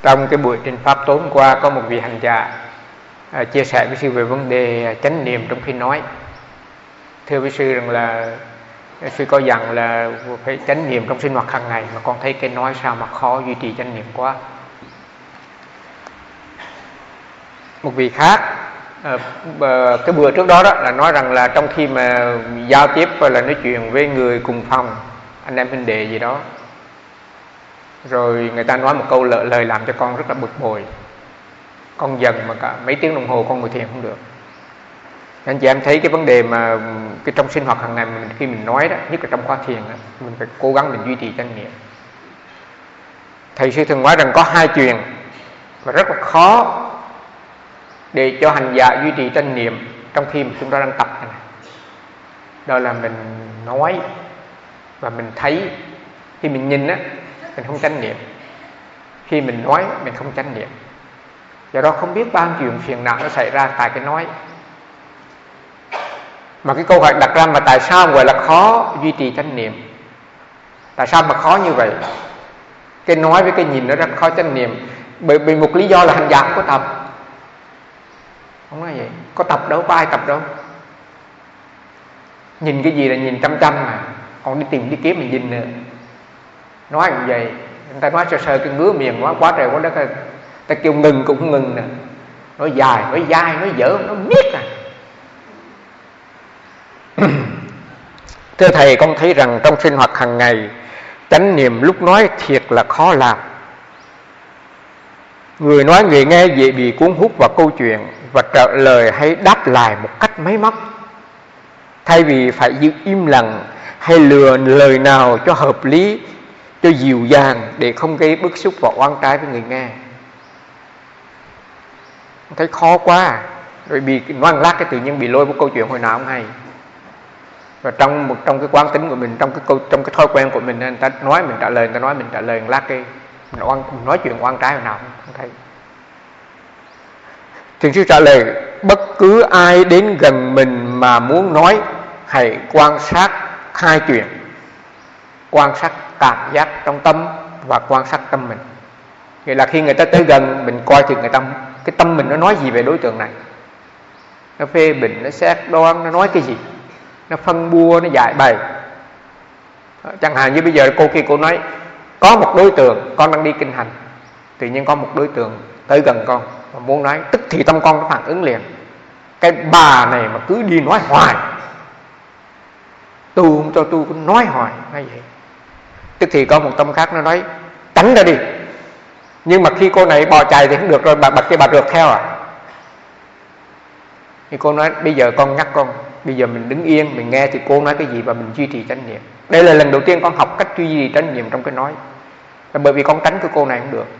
Trong cái buổi trình pháp tối hôm qua có một vị hành giả chia sẻ với sư về vấn đề chánh niệm trong khi nói. Thưa với sư rằng là sư có dặn là phải chánh niệm trong sinh hoạt hàng ngày, mà con thấy cái nói sao mà khó duy trì chánh niệm quá. Một vị khác cái bữa trước đó là nói rằng là trong khi mà giao tiếp và là nói chuyện với người cùng phòng, anh em huynh đệ gì đó, rồi người ta nói một câu lời làm cho con rất là bực bội. Con dần mà cả mấy tiếng đồng hồ con ngồi thiền không được. Anh chị em thấy cái vấn đề mà cái trong sinh hoạt hàng ngày mình, khi mình nói đó, nhất là trong khóa thiền đó, mình phải cố gắng mình duy trì chánh niệm. Thầy sư thường nói rằng có hai chuyện và rất là khó để cho hành giả duy trì chánh niệm trong khi mà chúng ta đang tập này. Đó là mình nói và mình thấy. Khi mình nhìn á, mình không chánh niệm. Khi mình nói, mình không chánh niệm. Do đó không biết bao nhiêu chuyện phiền não nó xảy ra tại cái nói. Mà cái câu hỏi đặt ra mà tại sao gọi là khó duy trì chánh niệm? Tại sao mà khó như vậy? Cái nói với cái nhìn nó rất khó chánh niệm. Bởi vì một lý do là hành giả không có tập. Không nói vậy. Có tập đâu, có ai tập đâu. Nhìn cái gì là nhìn chăm chăm mà. Còn đi tìm đi kiếm mình nhìn nữa. Nói như vậy, người ta nói sơ sơ cái ngứa miệng quá trời quá đất. Ta kêu ngừng cũng không ngừng nè. Nói dài, nói dai, nói dở, nó miết à. Thưa thầy, con thấy rằng trong sinh hoạt hàng ngày, chánh niệm lúc nói thiệt là khó làm. Người nói người nghe dễ bị cuốn hút vào câu chuyện và trả lời hay đáp lại một cách máy móc. Thay vì phải giữ im lặng hay lừa lời nào cho hợp lý, cho dịu dàng để không gây bức xúc và oan trái với người nghe. Thấy khó quá. Rồi bị nói lát cái tự nhiên bị lôi một câu chuyện hồi nào không hay. Và trong cái quán tính của mình, trong cái thói quen của mình, người ta nói mình trả lời, người ta nói mình trả lời, lát cái mình nói chuyện oan trái hồi nào không thấy. Thiền sư trả lời: bất cứ ai đến gần mình mà muốn nói, hãy quan sát hai chuyện: quan sát cảm giác trong tâm và quan sát tâm mình. Nghĩa là khi người ta tới gần, mình coi thì cái tâm mình nó nói gì về đối tượng này. Nó phê bình, nó xét đoán, nó nói cái gì, nó phân bua, nó giải bày. Chẳng hạn như bây giờ khi cô nói có một đối tượng, con đang đi kinh hành, tự nhiên có một đối tượng tới gần con mà muốn nói, tức thì tâm con nó phản ứng liền: cái bà này mà cứ đi nói hoài, tu không cho tu, cứ nói hoài như vậy. Tức thì có một tâm khác nó nói tránh ra đi. Nhưng mà khi cô này bỏ chạy thì không được rồi, bà rượt theo à. Thì cô nói bây giờ con nhắc con, bây giờ mình đứng yên, mình nghe thì cô nói cái gì và mình duy trì chánh niệm. Đây là lần đầu tiên con học cách duy trì chánh niệm trong cái nói. Bởi vì con tránh cái cô này không được.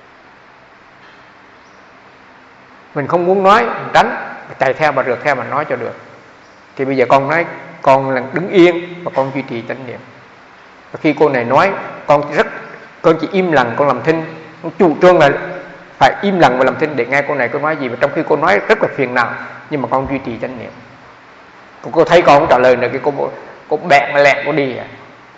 Mình không muốn nói, mình tránh, chạy theo bà rượt theo mà nói cho được. Thì bây giờ con nói, con là đứng yên và con duy trì chánh niệm. Và khi cô này nói, con chỉ im lặng, con làm thinh. Con chủ trương là phải im lặng và làm thinh để nghe cô này cô nói gì. Và trong khi cô nói rất là phiền não, nhưng mà con duy trì chánh niệm. Cô thấy con không trả lời nữa, cái cô bẹn lẹn cô đi à.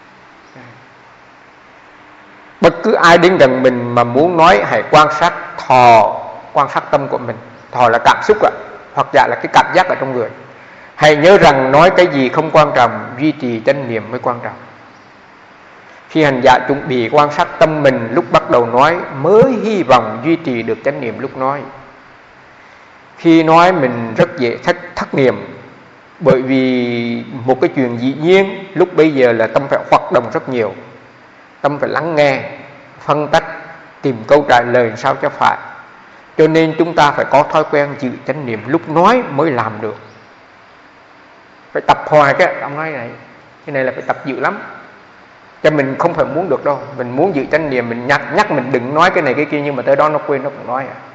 Bất cứ ai đến gần mình mà muốn nói, hãy quan sát tâm của mình. Thọ là cảm xúc ạ, hoặc giả là cái cảm giác ở trong người. Hãy nhớ rằng nói cái gì không quan trọng, duy trì chánh niệm mới quan trọng. Khi hành giả chuẩn bị quan sát tâm mình lúc bắt đầu nói, mới hy vọng duy trì được chánh niệm lúc nói. Khi nói mình rất dễ thất niệm, bởi vì một cái chuyện dĩ nhiên lúc bây giờ là tâm phải hoạt động rất nhiều. Tâm phải lắng nghe, phân tích, tìm câu trả lời sao cho phải. Cho nên chúng ta phải có thói quen giữ chánh niệm lúc nói mới làm được. Phải tập hoài ông nói này, cái này là phải tập dữ lắm. Cho mình không phải muốn được đâu. Mình muốn giữ chánh niệm, mình nhắc mình đừng nói cái này cái kia, nhưng mà tới đó nó quên, nó cũng nói à.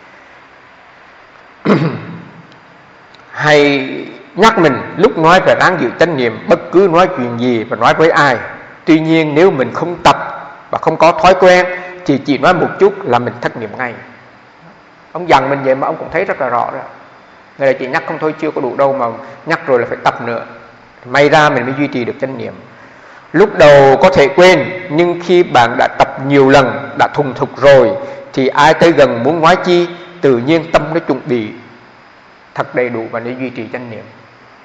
Hay nhắc mình lúc nói phải ráng giữ chánh niệm, bất cứ nói chuyện gì và nói với ai. Tuy nhiên nếu mình không tập và không có thói quen, chỉ nói một chút là mình thất niệm ngay. Ông dặn mình vậy mà ông cũng thấy rất là rõ rồi. Người là chỉ nhắc không thôi chưa có đủ đâu, mà nhắc rồi là phải tập nữa. May ra mình mới duy trì được chánh niệm. Lúc đầu có thể quên, nhưng khi bạn đã tập nhiều lần, đã thuần thục rồi, thì ai tới gần muốn nói chi, tự nhiên tâm nó chuẩn bị thật đầy đủ và để duy trì chánh niệm.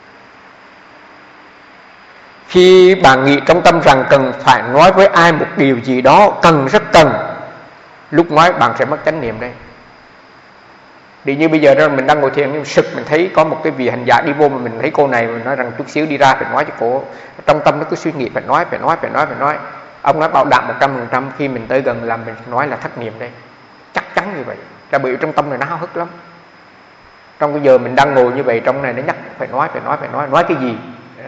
Khi bạn nghĩ trong tâm rằng cần phải nói với ai một điều gì đó, rất cần, lúc nói bạn sẽ mất chánh niệm đây. Thì như bây giờ đó mình đang ngồi thiền, nhưng sực mình thấy có một cái vị hành giả đi vô, mà mình thấy cô này, mình nói rằng chút xíu đi ra phải nói cho cô. Trong tâm nó cứ suy nghĩ phải nói. Ông nói bảo đảm 100% khi mình tới gần làm mình nói là thất niệm đây. Chắc chắn như vậy. Là bởi trong tâm này nó háo hức lắm. Trong cái giờ mình đang ngồi như vậy, trong này nó nhắc phải nói cái gì.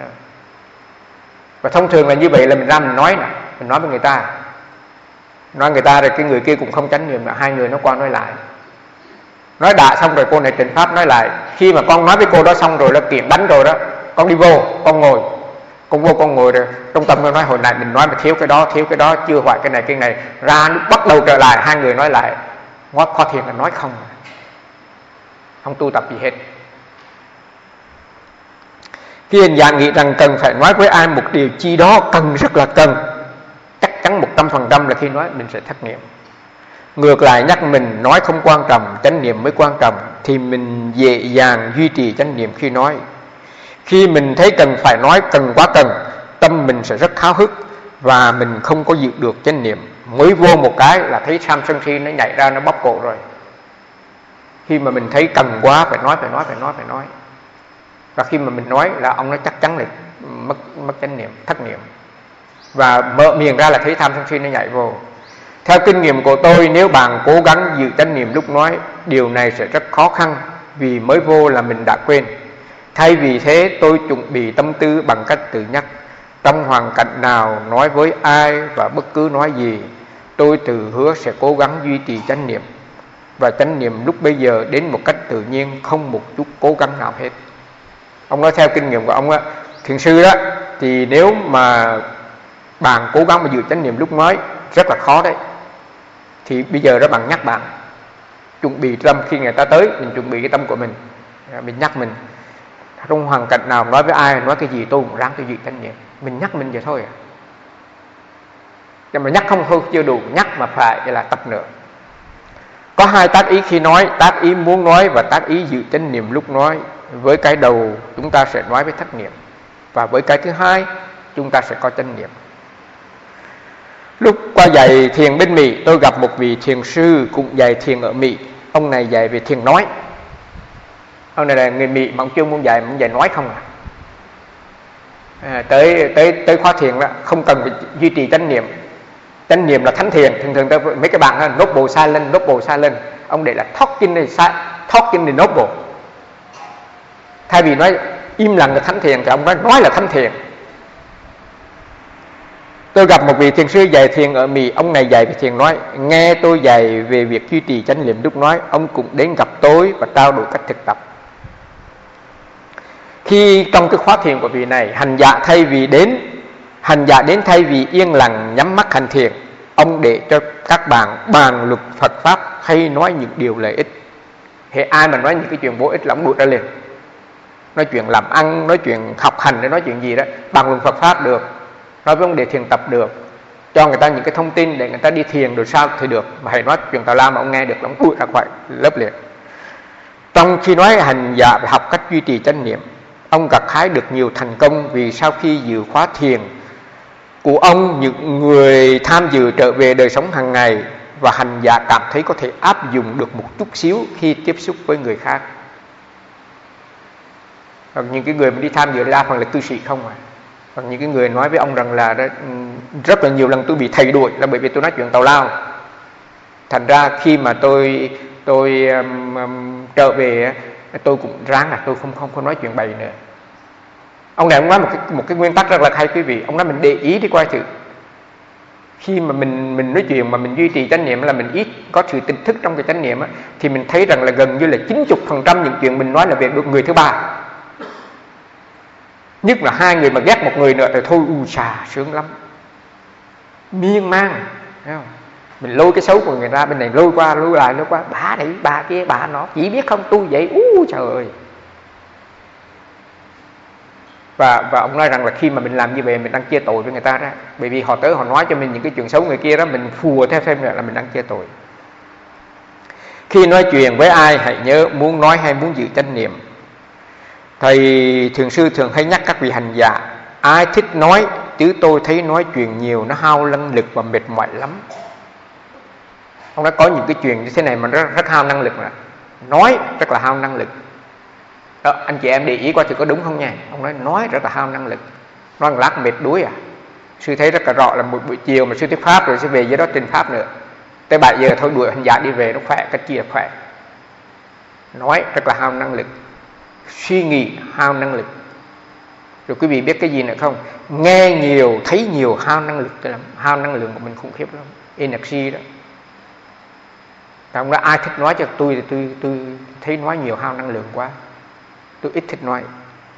Và thông thường là như vậy là mình ra mình nói nè, mình nói với người ta. Nói người ta rồi cái người kia cũng không chánh niệm, là hai người nó qua nói lại. Nói đã xong rồi cô này trình pháp nói lại. Khi mà con nói với cô đó xong rồi, là kiện đánh rồi đó, con đi vô, con ngồi. Con ngồi rồi, trong tâm nó nói hồi này mình nói mà thiếu cái đó, chưa hoài cái này. Ra lúc bắt đầu trở lại, hai người nói lại. Khó thiền là nói không tu tập gì hết. Khi hành giả nghĩ rằng cần phải nói với ai một điều chi đó, rất là cần, chắc chắn 100% là khi nói mình sẽ thất niệm. Ngược lại nhắc mình nói không quan trọng, chánh niệm mới quan trọng, thì mình dễ dàng duy trì chánh niệm khi nói. Khi mình thấy cần phải nói, quá cần, tâm mình sẽ rất háo hức và mình không có giữ được chánh niệm. Mới vô một cái là thấy tham sân si nó nhảy ra, nó bóp cổ rồi. Khi mà mình thấy cần quá phải nói. Và khi mà mình nói là ông nói chắc chắn là mất chánh niệm, thất niệm. Và mở miệng ra là thấy tham sân si nó nhảy vô. Theo kinh nghiệm của tôi, nếu bạn cố gắng giữ chánh niệm lúc nói, điều này sẽ rất khó khăn, vì mới vô là mình đã quên. Thay vì thế, tôi chuẩn bị tâm tư bằng cách tự nhắc. Trong hoàn cảnh nào, nói với ai và bất cứ nói gì, tôi tự hứa sẽ cố gắng duy trì chánh niệm. Và chánh niệm lúc bây giờ đến một cách tự nhiên, không một chút cố gắng nào hết. Ông nói theo kinh nghiệm của ông á, thiền sư đó, thì nếu mà bạn cố gắng mà giữ chánh niệm lúc nói, rất là khó đấy. Thì bây giờ đó bạn nhắc bạn, chuẩn bị tâm khi người ta tới, mình chuẩn bị cái tâm của mình nhắc mình. Trong hoàn cảnh nào nói với ai, nói cái gì tôi cũng ráng tôi giữ chánh niệm. Mình nhắc mình vậy thôi. Nhưng mà nhắc không thôi chưa đủ, nhắc mà phải là tập nữa. Có hai tác ý khi nói, tác ý muốn nói và tác ý giữ chánh niệm lúc nói. Với cái đầu chúng ta sẽ nói với thất niệm, và với cái thứ hai chúng ta sẽ có chánh niệm. Lúc qua dạy thiền bên Mỹ, tôi gặp một vị thiền sư cũng dạy thiền ở Mỹ. Ông này dạy về thiền nói. Ông này là người Mỹ mà ông chưa muốn dạy nói không à. Tới khóa thiền đó không cần phải duy trì chánh niệm. Chánh niệm là thánh thiền. Thường mấy cái bạn noble silent. Ông để là talking in noble. Thay vì nói im lặng là thánh thiền, thì ông nói là thánh thiền. Tôi gặp một vị thiền sư dạy thiền ở Mỹ. Ông này dạy về thiền nói. Nghe tôi dạy về việc duy trì chánh niệm lúc nói, ông cũng đến gặp tôi và trao đổi cách thực tập. Khi trong cái khóa thiền của vị này, hành giả đến thay vì yên lặng nhắm mắt hành thiền, ông để cho các bạn bàn luật Phật pháp hay nói những điều lợi ích. Hệ ai mà nói những cái chuyện vô ích là ông đuổi ra liền. Nói chuyện làm ăn, nói chuyện học hành, nói chuyện gì đó, bàn luận Phật pháp được, nói vấn đề thiền tập được, cho người ta những cái thông tin để người ta đi thiền rồi sao thì được. Mà hãy nói chuyện tào lao mà ông nghe được là ông đuổi ra khỏi lớp liền. Trong khi nói hành giả học cách duy trì chánh niệm, ông gặt hái được nhiều thành công, vì sau khi dự khóa thiền của ông, những người tham dự trở về đời sống hàng ngày, và hành giả cảm thấy có thể áp dụng được một chút xíu khi tiếp xúc với người khác. Còn những cái người mà đi tham dự đa phần là cư sĩ không à. Còn những cái người nói với ông rằng là rất là nhiều lần tôi bị thầy đuổi là bởi vì tôi nói chuyện tào lao. Thành ra khi mà tôi trở về, tôi cũng ráng là tôi không nói chuyện bậy nữa. Ông này ông nói một cái nguyên tắc rất là hay quý vị. Ông nói mình để ý đi coi thử. Khi mà mình nói chuyện mà mình duy trì chánh niệm là mình ít có sự tỉnh thức trong cái chánh niệm á, thì mình thấy rằng là gần như là 90% những chuyện mình nói là về được người thứ ba. Nhất là hai người mà ghét một người nữa thì thôi sướng lắm, miên man, thấy không? Mình lôi cái xấu của người ra bên này, lôi qua bà này bà kia bà nó chỉ biết không tu vậy, trời ơi. Và ông nói rằng là khi mà mình làm như vậy mình đang chia tội với người ta đó, bởi vì họ tới họ nói cho mình những cái chuyện xấu người kia đó, mình phùa theo thêm nữa là mình đang chia tội. Khi nói chuyện với ai hãy nhớ muốn nói hay muốn giữ chánh niệm. Thầy Thiền sư thường hay nhắc các vị hành giả, ai thích nói, chứ tôi thấy nói chuyện nhiều nó hao năng lực và mệt mỏi lắm. Ông đã có những cái chuyện như thế này mà rất hao năng lực, mà nói rất là hao năng lực đó, anh chị em để ý qua thì có đúng không nha. Ông nói rất là hao năng lực, nói một lát mệt đuối à. Sư thấy rất là rõ là một buổi chiều mà sư thuyết pháp rồi sẽ về dưới đó trình pháp nữa, tới 7 giờ thôi đuổi hành giả đi về, nó khỏe, cách chia khỏe. Nói rất là hao năng lực, suy nghĩ hao năng lực. Rồi quý vị biết cái gì nữa không? Nghe nhiều, thấy nhiều hao năng lực lắm, hao năng lượng của mình khủng khiếp lắm, energy đó. Ông nói ai thích nói cho tôi thì tôi thấy nói nhiều hao năng lượng quá, tôi ít thích nói.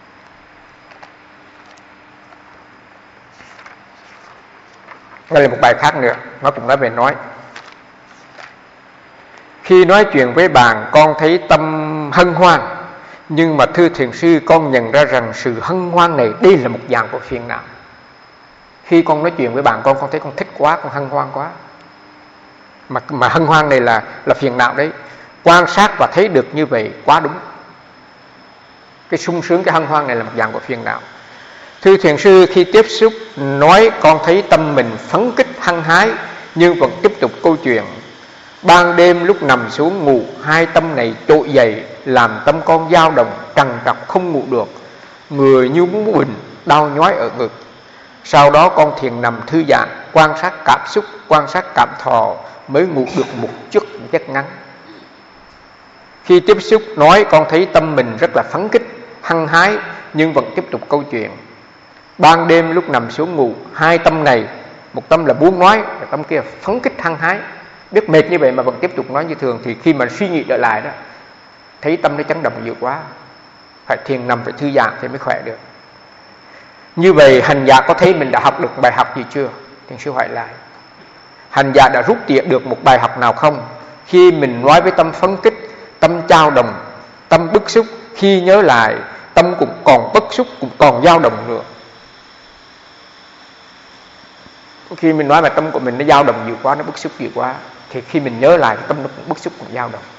Đây là một bài khác nữa, nó cũng nói về nói. Khi nói chuyện với bạn con thấy tâm hân hoan, nhưng mà thưa thiền sư, con nhận ra rằng sự hân hoan này đây là một dạng của phiền não. Khi con nói chuyện với bạn con thấy con thích quá, con hân hoan quá, mà hân hoan này là phiền não đấy. Quan sát và thấy được như vậy quá đúng. Cái sung sướng, cái hân hoan này là một dạng của phiền não. Thưa thiền sư, khi tiếp xúc nói con thấy tâm mình phấn khích hăng hái, nhưng vẫn tiếp tục câu chuyện. Ban đêm lúc nằm xuống ngủ, hai tâm này trỗi dậy, làm tâm con dao động trằn trọc không ngủ được, người như muốn bình, đau nhói ở ngực. Sau đó con thiền nằm thư giãn, quan sát cảm xúc, quan sát cảm thọ, mới ngủ được một giấc ngắn. Khi tiếp xúc nói con thấy tâm mình rất là phấn khích hăng hái, nhưng vẫn tiếp tục câu chuyện. Ban đêm lúc nằm xuống ngủ, hai tâm này, một tâm là muốn nói, và tâm kia phấn khích hăng hái, biết mệt như vậy mà vẫn tiếp tục nói như thường. Thì khi mà suy nghĩ trở lại đó, thấy tâm nó chấn động nhiều quá, phải thiền nằm, phải thư giãn thì mới khỏe được. Như vậy hành giả có thấy mình đã học được bài học gì chưa? Thiền sư hỏi lại, hành giả đã rút tỉa được một bài học nào không? Khi mình nói với tâm phấn khích, tâm dao động, tâm bức xúc, khi nhớ lại tâm cũng còn bức xúc, cũng còn dao động nữa. Khi mình nói mà tâm của mình nó dao động nhiều quá, nó bức xúc nhiều quá, thì khi mình nhớ lại tâm nó cũng bức xúc, cũng dao động.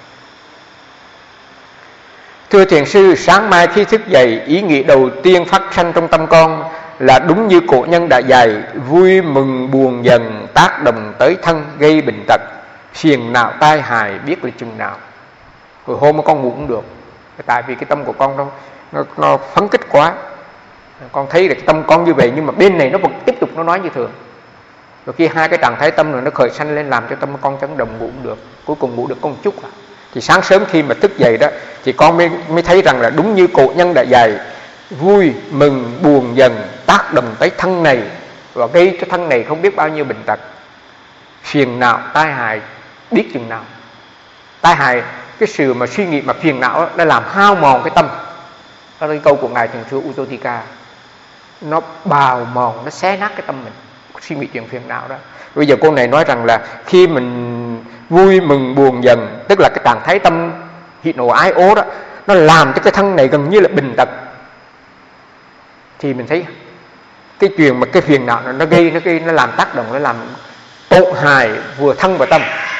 Thưa thiền sư, sáng mai khi thức dậy, ý nghĩ đầu tiên phát sanh trong tâm con là đúng như cổ nhân đã dạy, vui mừng buồn dần tác động tới thân, gây bệnh tật, phiền não tai hại biết là chừng nào. Rồi hôm con ngủ cũng được, tại vì cái tâm của con nó phấn khích quá. Con thấy được tâm con như vậy, nhưng mà bên này nó vẫn tiếp tục nó nói như thường. Rồi khi hai cái trạng thái tâm rồi nó khởi sanh lên, làm cho tâm con chấn động, ngủ cũng được. Cuối cùng ngủ được có một chút à. Thì sáng sớm khi mà thức dậy đó, thì con mới thấy rằng là đúng như cổ nhân đã dạy, vui mừng buồn dần tác động tới thân này, và gây cho thân này không biết bao nhiêu bệnh tật, phiền não tai hại biết chừng nào. Tai hại, cái sự mà suy nghĩ mà phiền não đó, nó làm hao mòn cái tâm. Đó là cái câu của ngài thiền sư Uttottika, nó bào mòn, nó xé nát cái tâm mình, suy nghĩ chuyện phiền não đó. Bây giờ cô này nói rằng là khi mình vui mừng buồn dần, tức là cái trạng thái tâm hỉ nộ ái ố đó, nó làm cho cái thân này gần như là bệnh tật. Thì mình thấy cái chuyện mà cái phiền não nó làm tác động, nó làm tổn hại vừa thân và tâm.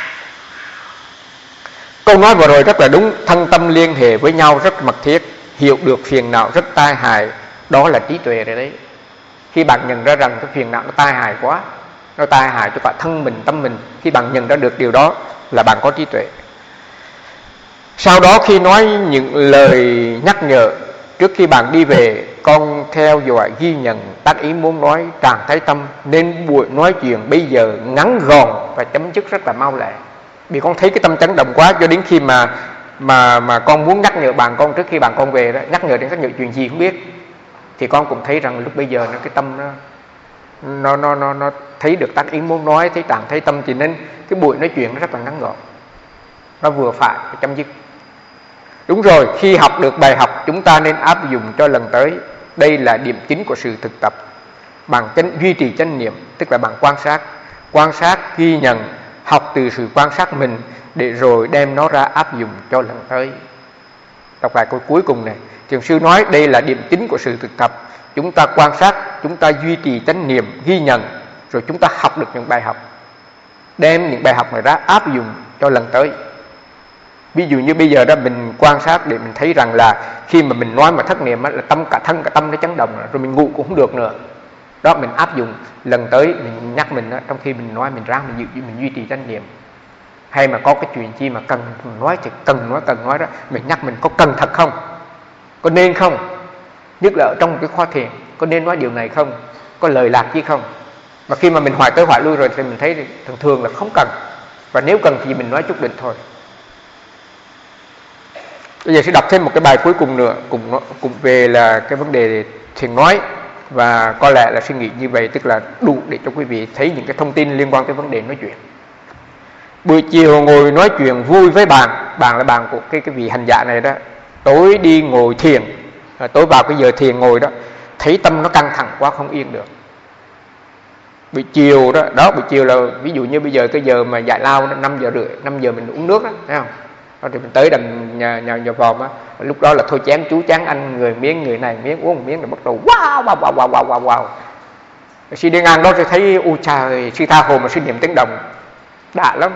Câu nói vừa rồi rất là đúng, thân tâm liên hệ với nhau rất mật thiết, hiểu được phiền não rất tai hại, đó là trí tuệ rồi đấy. Khi bạn nhận ra rằng cái phiền não nó tai hại quá, nó tai hại cho cả thân mình, tâm mình, khi bạn nhận ra được điều đó là bạn có trí tuệ. Sau đó khi nói những lời nhắc nhở, trước khi bạn đi về, con theo dõi ghi nhận tác ý muốn nói trạng thái tâm, nên buổi nói chuyện bây giờ ngắn gọn và chấm dứt rất là mau lẹ. Vì con thấy cái tâm chấn động quá, cho đến khi mà con muốn nhắc nhở bạn con trước khi bạn con về đó, nhắc nhở chuyện gì không biết, thì con cũng thấy rằng lúc bây giờ cái tâm nó thấy được tác ý muốn nói, thấy trạng thái tâm, thì nên cái buổi nói chuyện nó rất là ngắn gọn, nó vừa phải chấm dứt. Đúng rồi, khi học được bài học chúng ta nên áp dụng cho lần tới. Đây là điểm chính của sự thực tập. Bằng duy trì chánh niệm, tức là bằng quan sát, ghi nhận, học từ sự quan sát mình, để rồi đem nó ra áp dụng cho lần tới. Đọc lại câu cuối cùng này, thiền sư nói đây là điểm chính của sự thực tập. chúng ta quan sát, chúng ta duy trì chánh niệm, ghi nhận, rồi chúng ta học được những bài học, đem những bài học này ra áp dụng cho lần tới. Ví dụ như bây giờ đó mình quan sát để mình thấy rằng là khi mà mình nói mà thất niệm là tâm, cả thân cả tâm nó chấn động rồi mình ngủ cũng không được nữa. Đó mình áp dụng lần tới, mình nhắc mình đó, trong khi mình nói mình ráng mình duy trì chánh niệm. Hay mà có cái chuyện chi mà cần nói thì cần nói đó, mình nhắc mình có cần thật không, có nên không, nhất là ở trong cái khóa thiền có nên nói điều này không, có lời lạc gì không. Mà khi mà mình hoài tới hoài lui rồi thì mình thấy thường thường là không cần, và nếu cần thì mình nói chút đỉnh thôi. Bây giờ sẽ đọc thêm một cái bài cuối cùng nữa, cùng về là cái vấn đề thiền nói, và có lẽ là suy nghĩ như vậy tức là đủ để cho quý vị thấy những cái thông tin liên quan tới vấn đề nói chuyện. Buổi chiều ngồi nói chuyện vui với bạn là bạn của cái vị hành giả này đó. Tối đi ngồi thiền, tối vào cái giờ thiền ngồi đó, thấy tâm nó căng thẳng quá không yên được. Buổi chiều đó, buổi chiều là ví dụ như bây giờ cái giờ mà giải lao đó, 5 giờ rưỡi, 5 giờ mình uống nước đó, thấy không? Rồi thì mình tới đầm nhà vòm á, lúc đó là thôi chén chú chán ăn người miếng, người này miếng, uống một miếng rồi bắt đầu wow. Khi đi ngang đó thì thấy u trời, sư tha hồ mà sư niệm tiếng đồng đã lắm.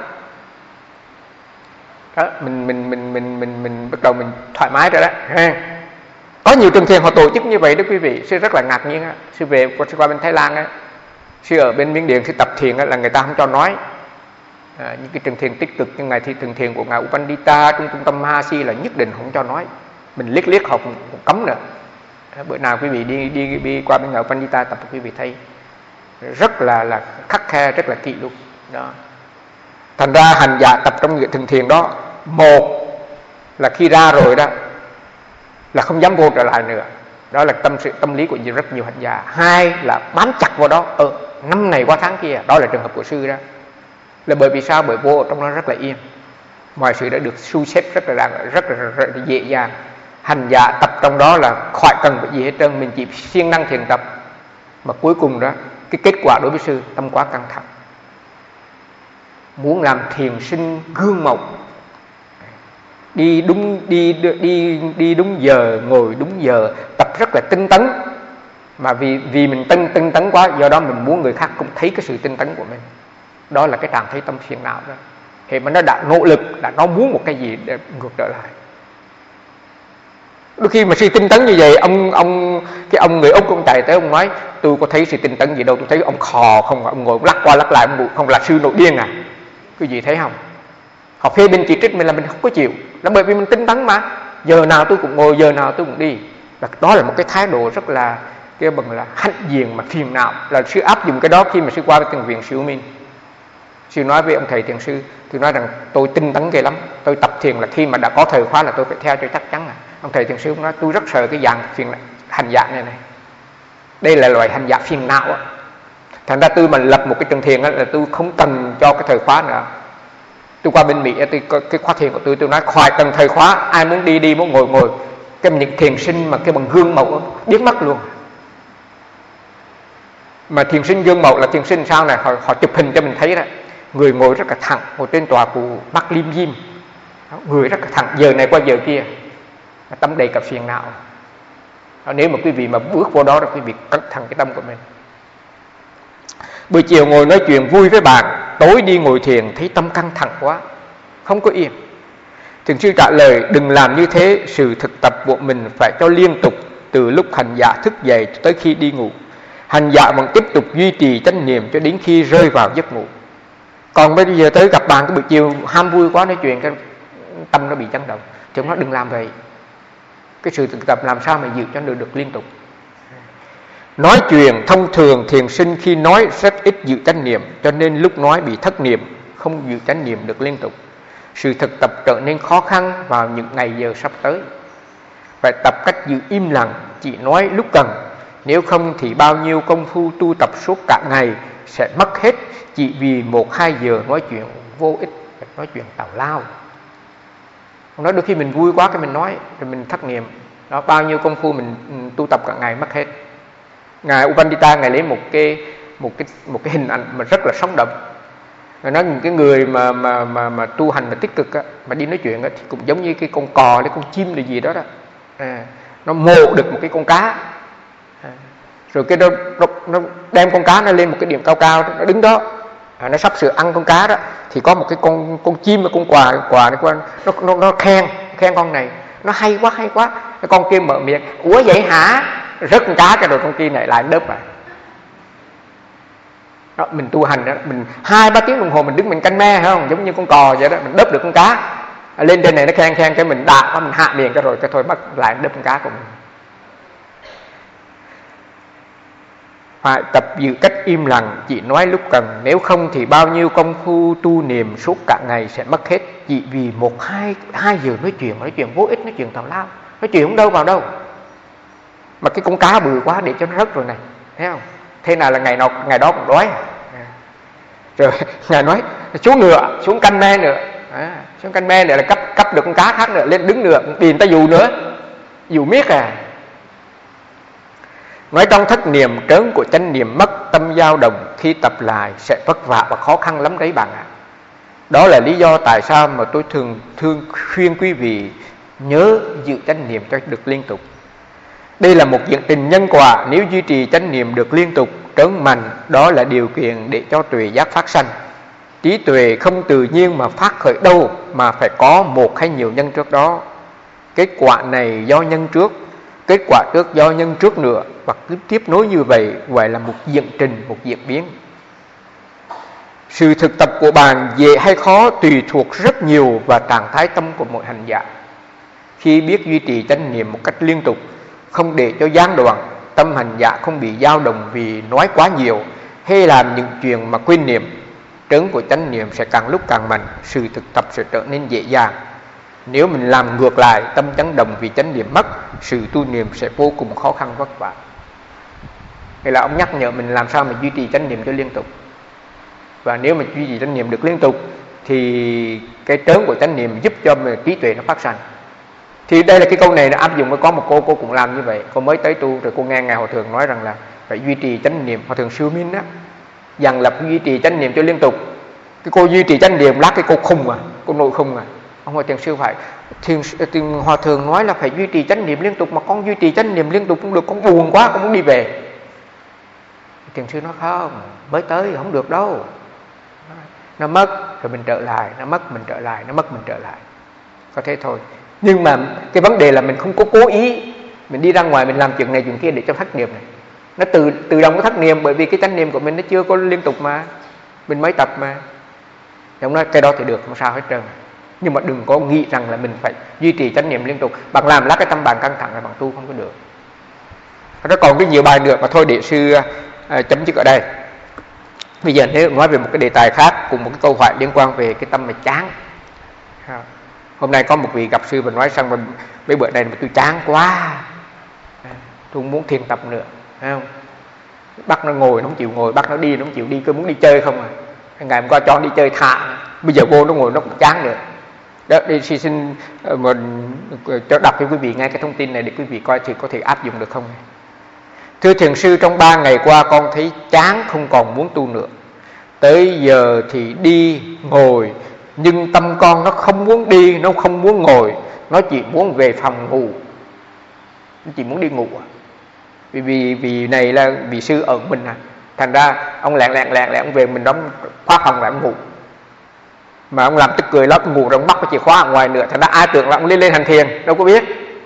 Đó, mình bắt đầu mình thoải mái rồi đó ha. Có nhiều trường thiền họ tổ chức như vậy đó quý vị, sư rất là ngạc nhiên á. Sư về qua bên Thái Lan á, sư ở bên Miến Điện sư tập thiền á, là người ta không cho nói. Những cái trường thiền tích cực như ngày thì trường thiền của ngài Upandita trong trung tâm Mahasi là nhất định không cho nói. Mình liếc họ cũng cấm nữa. Bữa nào quý vị đi qua bên ngài Upandita tập, quý vị thấy rất là khắt khe, rất là kỹ luôn đó. Thành ra hành giả tập trong những thường thiền đó, một là khi ra rồi đó là không dám vô trở lại nữa, đó là tâm lý của rất nhiều hành giả. Hai là bám chặt vào đó, năm này qua tháng kia, đó là trường hợp của sư đó. Là bởi vì sao? Bởi vô trong đó rất là yên, mọi sự đã được su xếp rất là dễ dàng. Hành giả tập trong đó là khỏi cần phải gì hết trơn, mình chỉ siêng năng thiền tập, mà cuối cùng đó cái kết quả đối với sư tâm quá căng thẳng. Muốn làm thiền sinh gương mẫu, đi đúng giờ, ngồi đúng giờ, tập rất là tinh tấn. Mà vì mình tinh tấn quá, do đó mình muốn người khác cũng thấy cái sự tinh tấn của mình. Đó là cái trạng thái tâm phiền não đó. Thì mà nó đã nỗ lực, nó muốn một cái gì để ngược trở lại. Đôi khi mà sự tinh tấn như vậy, ông người Úc ông chạy tới ông nói, tôi có thấy sự tinh tấn gì đâu, tôi thấy ông khò không, ông ngồi lắc qua lắc lại, ông không là sư nội điên à. Cái gì thấy không? Họ phê bình chỉ trích mình là mình không có chịu, là bởi vì mình tinh tấn mà, giờ nào tôi cũng ngồi, giờ nào tôi cũng đi. Và đó là một cái thái độ rất là cái bằng là hạnh diện mà phiền não. Là sư áp dụng cái đó khi mà sư qua với thiền viện Siêu Minh. Sư nói với ông thầy thiền sư, tôi nói rằng tôi tinh tấn ghê lắm, tôi tập thiền là khi mà đã có thời khóa là tôi phải theo cho chắc chắn. Ông thầy thiền sư cũng nói tôi rất sợ cái dạng phiền hành giả này. Đây là loại hành giả phiền não á. Thành ra tôi mà lập một cái trường thiền là tôi không cần cho cái thời khóa nữa. Tôi qua bên Mỹ, cái khóa thiền của tôi nói khỏi cần thời khóa, ai muốn đi, muốn ngồi. Cái những thiền sinh mà cái bằng gương mẫu biến mất luôn. Mà thiền sinh gương mẫu là thiền sinh sao này, họ chụp hình cho mình thấy đó. Người ngồi rất là thẳng, ngồi trên tòa cụ mắt lim dim, người rất là thẳng, giờ này qua giờ kia, tâm đầy cả phiền não. Nếu mà quý vị mà bước vô đó, quý vị cẩn thận cái tâm của mình. Buổi chiều ngồi nói chuyện vui với bạn, tối đi ngồi thiền thấy tâm căng thẳng quá, không có yên. Thiền sư trả lời, đừng làm như thế, sự thực tập của mình phải cho liên tục, từ lúc hành giả thức dậy tới khi đi ngủ. Hành giả vẫn tiếp tục duy trì chánh niệm cho đến khi rơi vào giấc ngủ. Còn bây giờ tới gặp bạn cái buổi chiều ham vui quá, nói chuyện cái tâm nó bị chấn động, thì ông nói đừng làm vậy. Cái sự thực tập làm sao mà giữ cho được liên tục. Nói chuyện thông thường thiền sinh khi nói rất ít giữ chánh niệm, cho nên lúc nói bị thất niệm, không giữ chánh niệm được liên tục. Sự thực tập trở nên khó khăn vào những ngày giờ sắp tới. Phải tập cách giữ im lặng, chỉ nói lúc cần. Nếu không thì bao nhiêu công phu tu tập suốt cả ngày sẽ mất hết chỉ vì 1-2 giờ nói chuyện vô ích, nói chuyện tào lao. Ông nói đôi khi mình vui quá cái mình nói, rồi mình thất niệm. Đó, bao nhiêu công phu mình tu tập cả ngày mất hết. Ngài Upandita ngài lấy một cái hình ảnh mà rất là sống động. Ngài nói những cái người mà tu hành mà tích cực á, mà đi nói chuyện á, thì cũng giống như cái con cò, cái con chim là gì đó đó. Nó mổ được một cái con cá. Rồi cái nó đem con cá nó lên một cái điểm cao cao, nó đứng đó, nó sắp sửa ăn con cá đó, thì có một cái con chim, con quà nó khen con này, nó hay quá. Cái con kia mở miệng, ủa vậy hả, rớt con cá cho rồi con kia này lại đớp à. Đó, mình tu hành đó, mình 2-3 tiếng đồng hồ mình đứng mình canh me, phải không, giống như con cò vậy đó, mình đớp được con cá. Lên trên này nó khen cái mình đạp, mình hạ miệng cho rồi cái thôi bắt lại đớp con cá của mình. Phải tập giữ cách im lặng, chỉ nói lúc cần, nếu không thì bao nhiêu công phu tu niệm suốt cả ngày sẽ mất hết, chỉ vì 1-2 giờ nói chuyện vô ích, nói chuyện tào lao, nói chuyện không đâu vào đâu. Mà cái con cá bự quá để cho nó rớt rồi này, thấy không? Thế nào là ngày đó còn đói. Rồi ngài nói xuống canh me nữa, xuống canh me nữa là cấp được con cá khác nữa, lên đứng nữa, tìm ta dù miết à. Nói trong thất niệm, trớn của chánh niệm mất, tâm dao động, khi tập lại sẽ vất vả và khó khăn lắm đấy bạn ạ. Đó là lý do tại sao mà tôi thường khuyên quý vị nhớ giữ chánh niệm cho được liên tục. Đây là một hiện trình nhân quả, nếu duy trì chánh niệm được liên tục, trớn mạnh, đó là điều kiện để cho tuệ giác phát sanh. Trí tuệ không tự nhiên mà phát khởi đâu, mà phải có một hay nhiều nhân trước đó. Kết quả này do nhân trước, kết quả trước do nhân trước nữa, và cứ tiếp nối như vậy, gọi là một diễn trình, một diễn biến. Sự thực tập của bạn dễ hay khó tùy thuộc rất nhiều vào trạng thái tâm của mỗi hành giả. Khi biết duy trì chánh niệm một cách liên tục, không để cho gián đoạn, tâm hành giả không bị dao động vì nói quá nhiều hay làm những chuyện mà quên niệm, trớn của chánh niệm sẽ càng lúc càng mạnh, sự thực tập sẽ trở nên dễ dàng. Nếu mình làm ngược lại, tâm chấn động vì chánh niệm mất, sự tu niệm sẽ vô cùng khó khăn vất vả. Hay là ông nhắc nhở mình làm sao mà duy trì chánh niệm cho liên tục. Và nếu mà duy trì chánh niệm được liên tục thì cái trớn của chánh niệm giúp cho trí tuệ nó phát sanh. Thì đây là cái câu này nó áp dụng với có một cô cũng làm như vậy. Cô mới tới tu rồi cô nghe Ngài Hòa Thượng nói rằng là phải duy trì chánh niệm. Hòa Thượng Siêu Minh á dặn là duy trì chánh niệm cho liên tục. Cái cô duy trì chánh niệm lát cái cô khùng à, cô nội khùng à. Ông Hòa Thượng Sư phải Hòa Thượng nói là phải duy trì chánh niệm liên tục, mà con duy trì chánh niệm liên tục không được, con buồn quá, con muốn đi về. Thiền sư nói không, mới tới không được đâu, nó mất rồi mình trở lại, nó mất mình trở lại, nó mất mình trở lại, có thế thôi. Nhưng mà cái vấn đề là mình không có cố ý mình đi ra ngoài mình làm chuyện này chuyện kia để cho thất niệm này, nó tự động có thất niệm, bởi vì cái chánh niệm của mình nó chưa có liên tục mà mình mới tập mà. Ông nói cái đó thì được, không sao hết trơn. Nhưng mà đừng có nghĩ rằng là mình phải duy trì chánh niệm liên tục. Bạn làm lát cái tâm bạn căng thẳng là bạn tu không có được. Nó còn cái nhiều bài nữa mà thôi để sư chấm dứt ở đây. Bây giờ nếu nói về một cái đề tài khác, cùng một cái câu hỏi liên quan về cái tâm mà chán. Hôm nay có một vị gặp sư và nói rằng mấy bữa này mà tôi chán quá, tôi không muốn thiền tập nữa, thấy không? Bắt nó ngồi nó không chịu ngồi, bắt nó đi nó không chịu đi, cứ muốn đi chơi không à. Ngày hôm qua cho đi chơi thả, bây giờ vô nó ngồi nó cũng chán nữa. Đó, đi xin cho đọc cho quý vị nghe cái thông tin này để quý vị coi thì có thể áp dụng được không. Thưa thiền sư, trong 3 ngày qua con thấy chán không còn muốn tu nữa. Tới giờ thì đi ngồi, nhưng tâm con nó không muốn đi, nó không muốn ngồi, nó chỉ muốn về phòng ngủ, nó chỉ muốn đi ngủ. Vì này là vị sư ở mình à, thành ra ông lẹn ông về mình đóng khóa phòng lại ông ngủ. Mà ông làm tức cười lắm, ngủ rồi ông bắt cái chìa khóa ở ngoài nữa, thành ra ai tưởng là ông lên hành thiền, đâu có biết.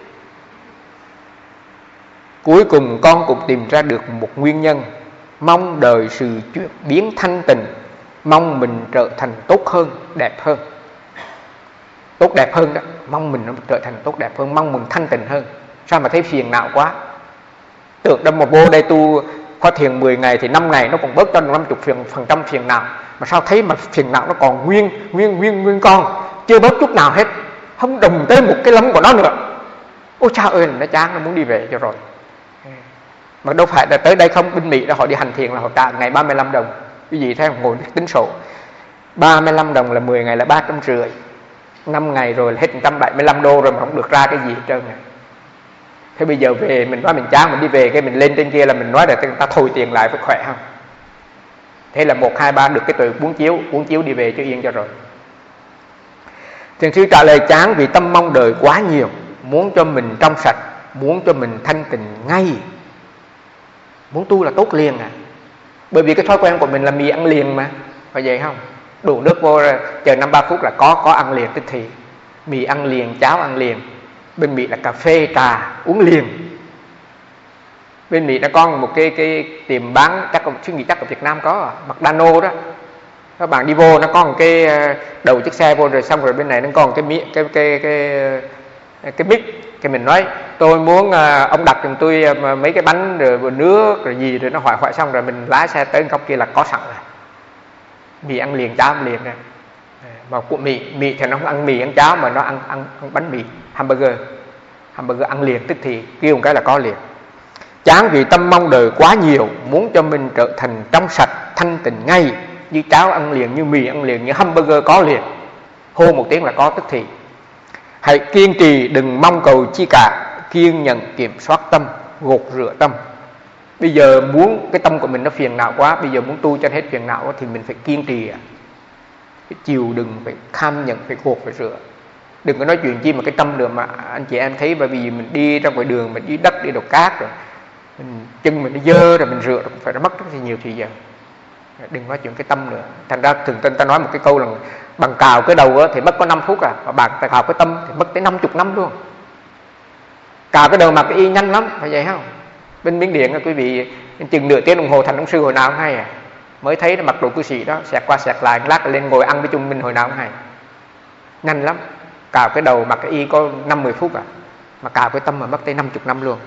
Cuối cùng con cũng tìm ra được một nguyên nhân, mong đời sự chuyển biến thanh tịnh, mong mình trở thành tốt hơn, đẹp hơn. Tốt đẹp hơn đó, mong mình trở thành tốt đẹp hơn, mong mình thanh tịnh hơn. Sao mà thấy phiền não quá. Tưởng đâu mà vô đây tu khóa thiền 10 ngày thì 5 ngày nó còn bớt cho 50% phiền não. Mà sao thấy mà phiền não nó còn nguyên con, chưa bớt chút nào hết, không đồng tới một cái lấm của nó nữa. Ôi cha ơi, nó chán, nó muốn đi về cho rồi. Mà đâu phải là tới đây không, bên Mỹ là họ đi hành thiền là họ trả ngày 35 đồng. Cái gì thế, ngồi tính sổ 35 đồng là 10 ngày là 350, 5 ngày rồi là hết 175 đô rồi mà không được ra cái gì hết trơn này. Thế bây giờ về mình nói mình chán, mình đi về cái mình lên trên kia là mình nói là người ta thôi tiền lại phải khỏe không. Thế là 1, 2, 3 được cái tuệ cuốn chiếu đi về cho yên cho rồi. Thiền sư trả lời chán vì tâm mong đời quá nhiều, muốn cho mình trong sạch, muốn cho mình thanh tịnh ngay. Muốn tu là tốt liền à. Bởi vì cái thói quen của mình là mì ăn liền mà, phải vậy không? Đổ nước vô chờ 5-3 phút là có ăn liền tức thì. Mì ăn liền, cháo ăn liền. Bên Mỹ là cà phê, trà uống liền. Bên Mỹ nó có một cái tiệm bán, chắc suy nghĩ chắc ở Việt Nam có, McDonald's đó. Các bạn đi vô nó có một cái đầu chiếc xe vô rồi xong rồi bên này nó còn cái mic, cái mình nói tôi muốn ông đặt giùm tôi mấy cái bánh rồi nước rồi gì, rồi nó hỏi xong rồi mình lái xe tới góc kia là có sẵn rồi. Mì ăn liền, cháo ăn liền nè. Mà của Mỹ thì nó không ăn mì ăn cháo mà nó ăn bánh mì, hamburger ăn liền tức thì, kêu một cái là có liền. Chán vì tâm mong đời quá nhiều, muốn cho mình trở thành trong sạch thanh tịnh ngay, như cháo ăn liền, như mì ăn liền, như hamburger có liền, hô một tiếng là có tức thì. Hãy kiên trì, đừng mong cầu chi cả, kiên nhẫn kiểm soát tâm, gột rửa tâm. Bây giờ muốn cái tâm của mình nó phiền não quá, bây giờ muốn tu cho hết phiền não thì mình phải kiên trì, phải chịu đựng, phải kham nhận, phải gột, phải rửa. Đừng có nói chuyện chi mà cái tâm được mà anh chị em thấy, bởi vì mình đi ra ngoài đường, mình đi đất, đi đổ cát rồi chân mình nó dơ rồi mình rửa rồi, phải nó mất rất là nhiều thời giờ. Đừng nói chuyện cái tâm nữa. Thành ra thường ta nói một cái câu là bằng cào cái đầu thì mất có 5 phút à, và bạn cào cái tâm thì mất tới 50 năm luôn. Cào cái đầu mà cái y nhanh lắm, phải vậy không? Bên Miến Điện quý vị chừng nửa tiếng đồng hồ thành ông sư hồi nào cũng hay à. Mới thấy nó mặc đồ cư sĩ đó, xẹt qua xẹt lại, lát lên ngồi ăn với chung mình hồi nào cũng hay. Nhanh lắm. Cào cái đầu mặc cái y có 5-10 phút à, mà cào cái tâm mà mất tới 50 năm luôn.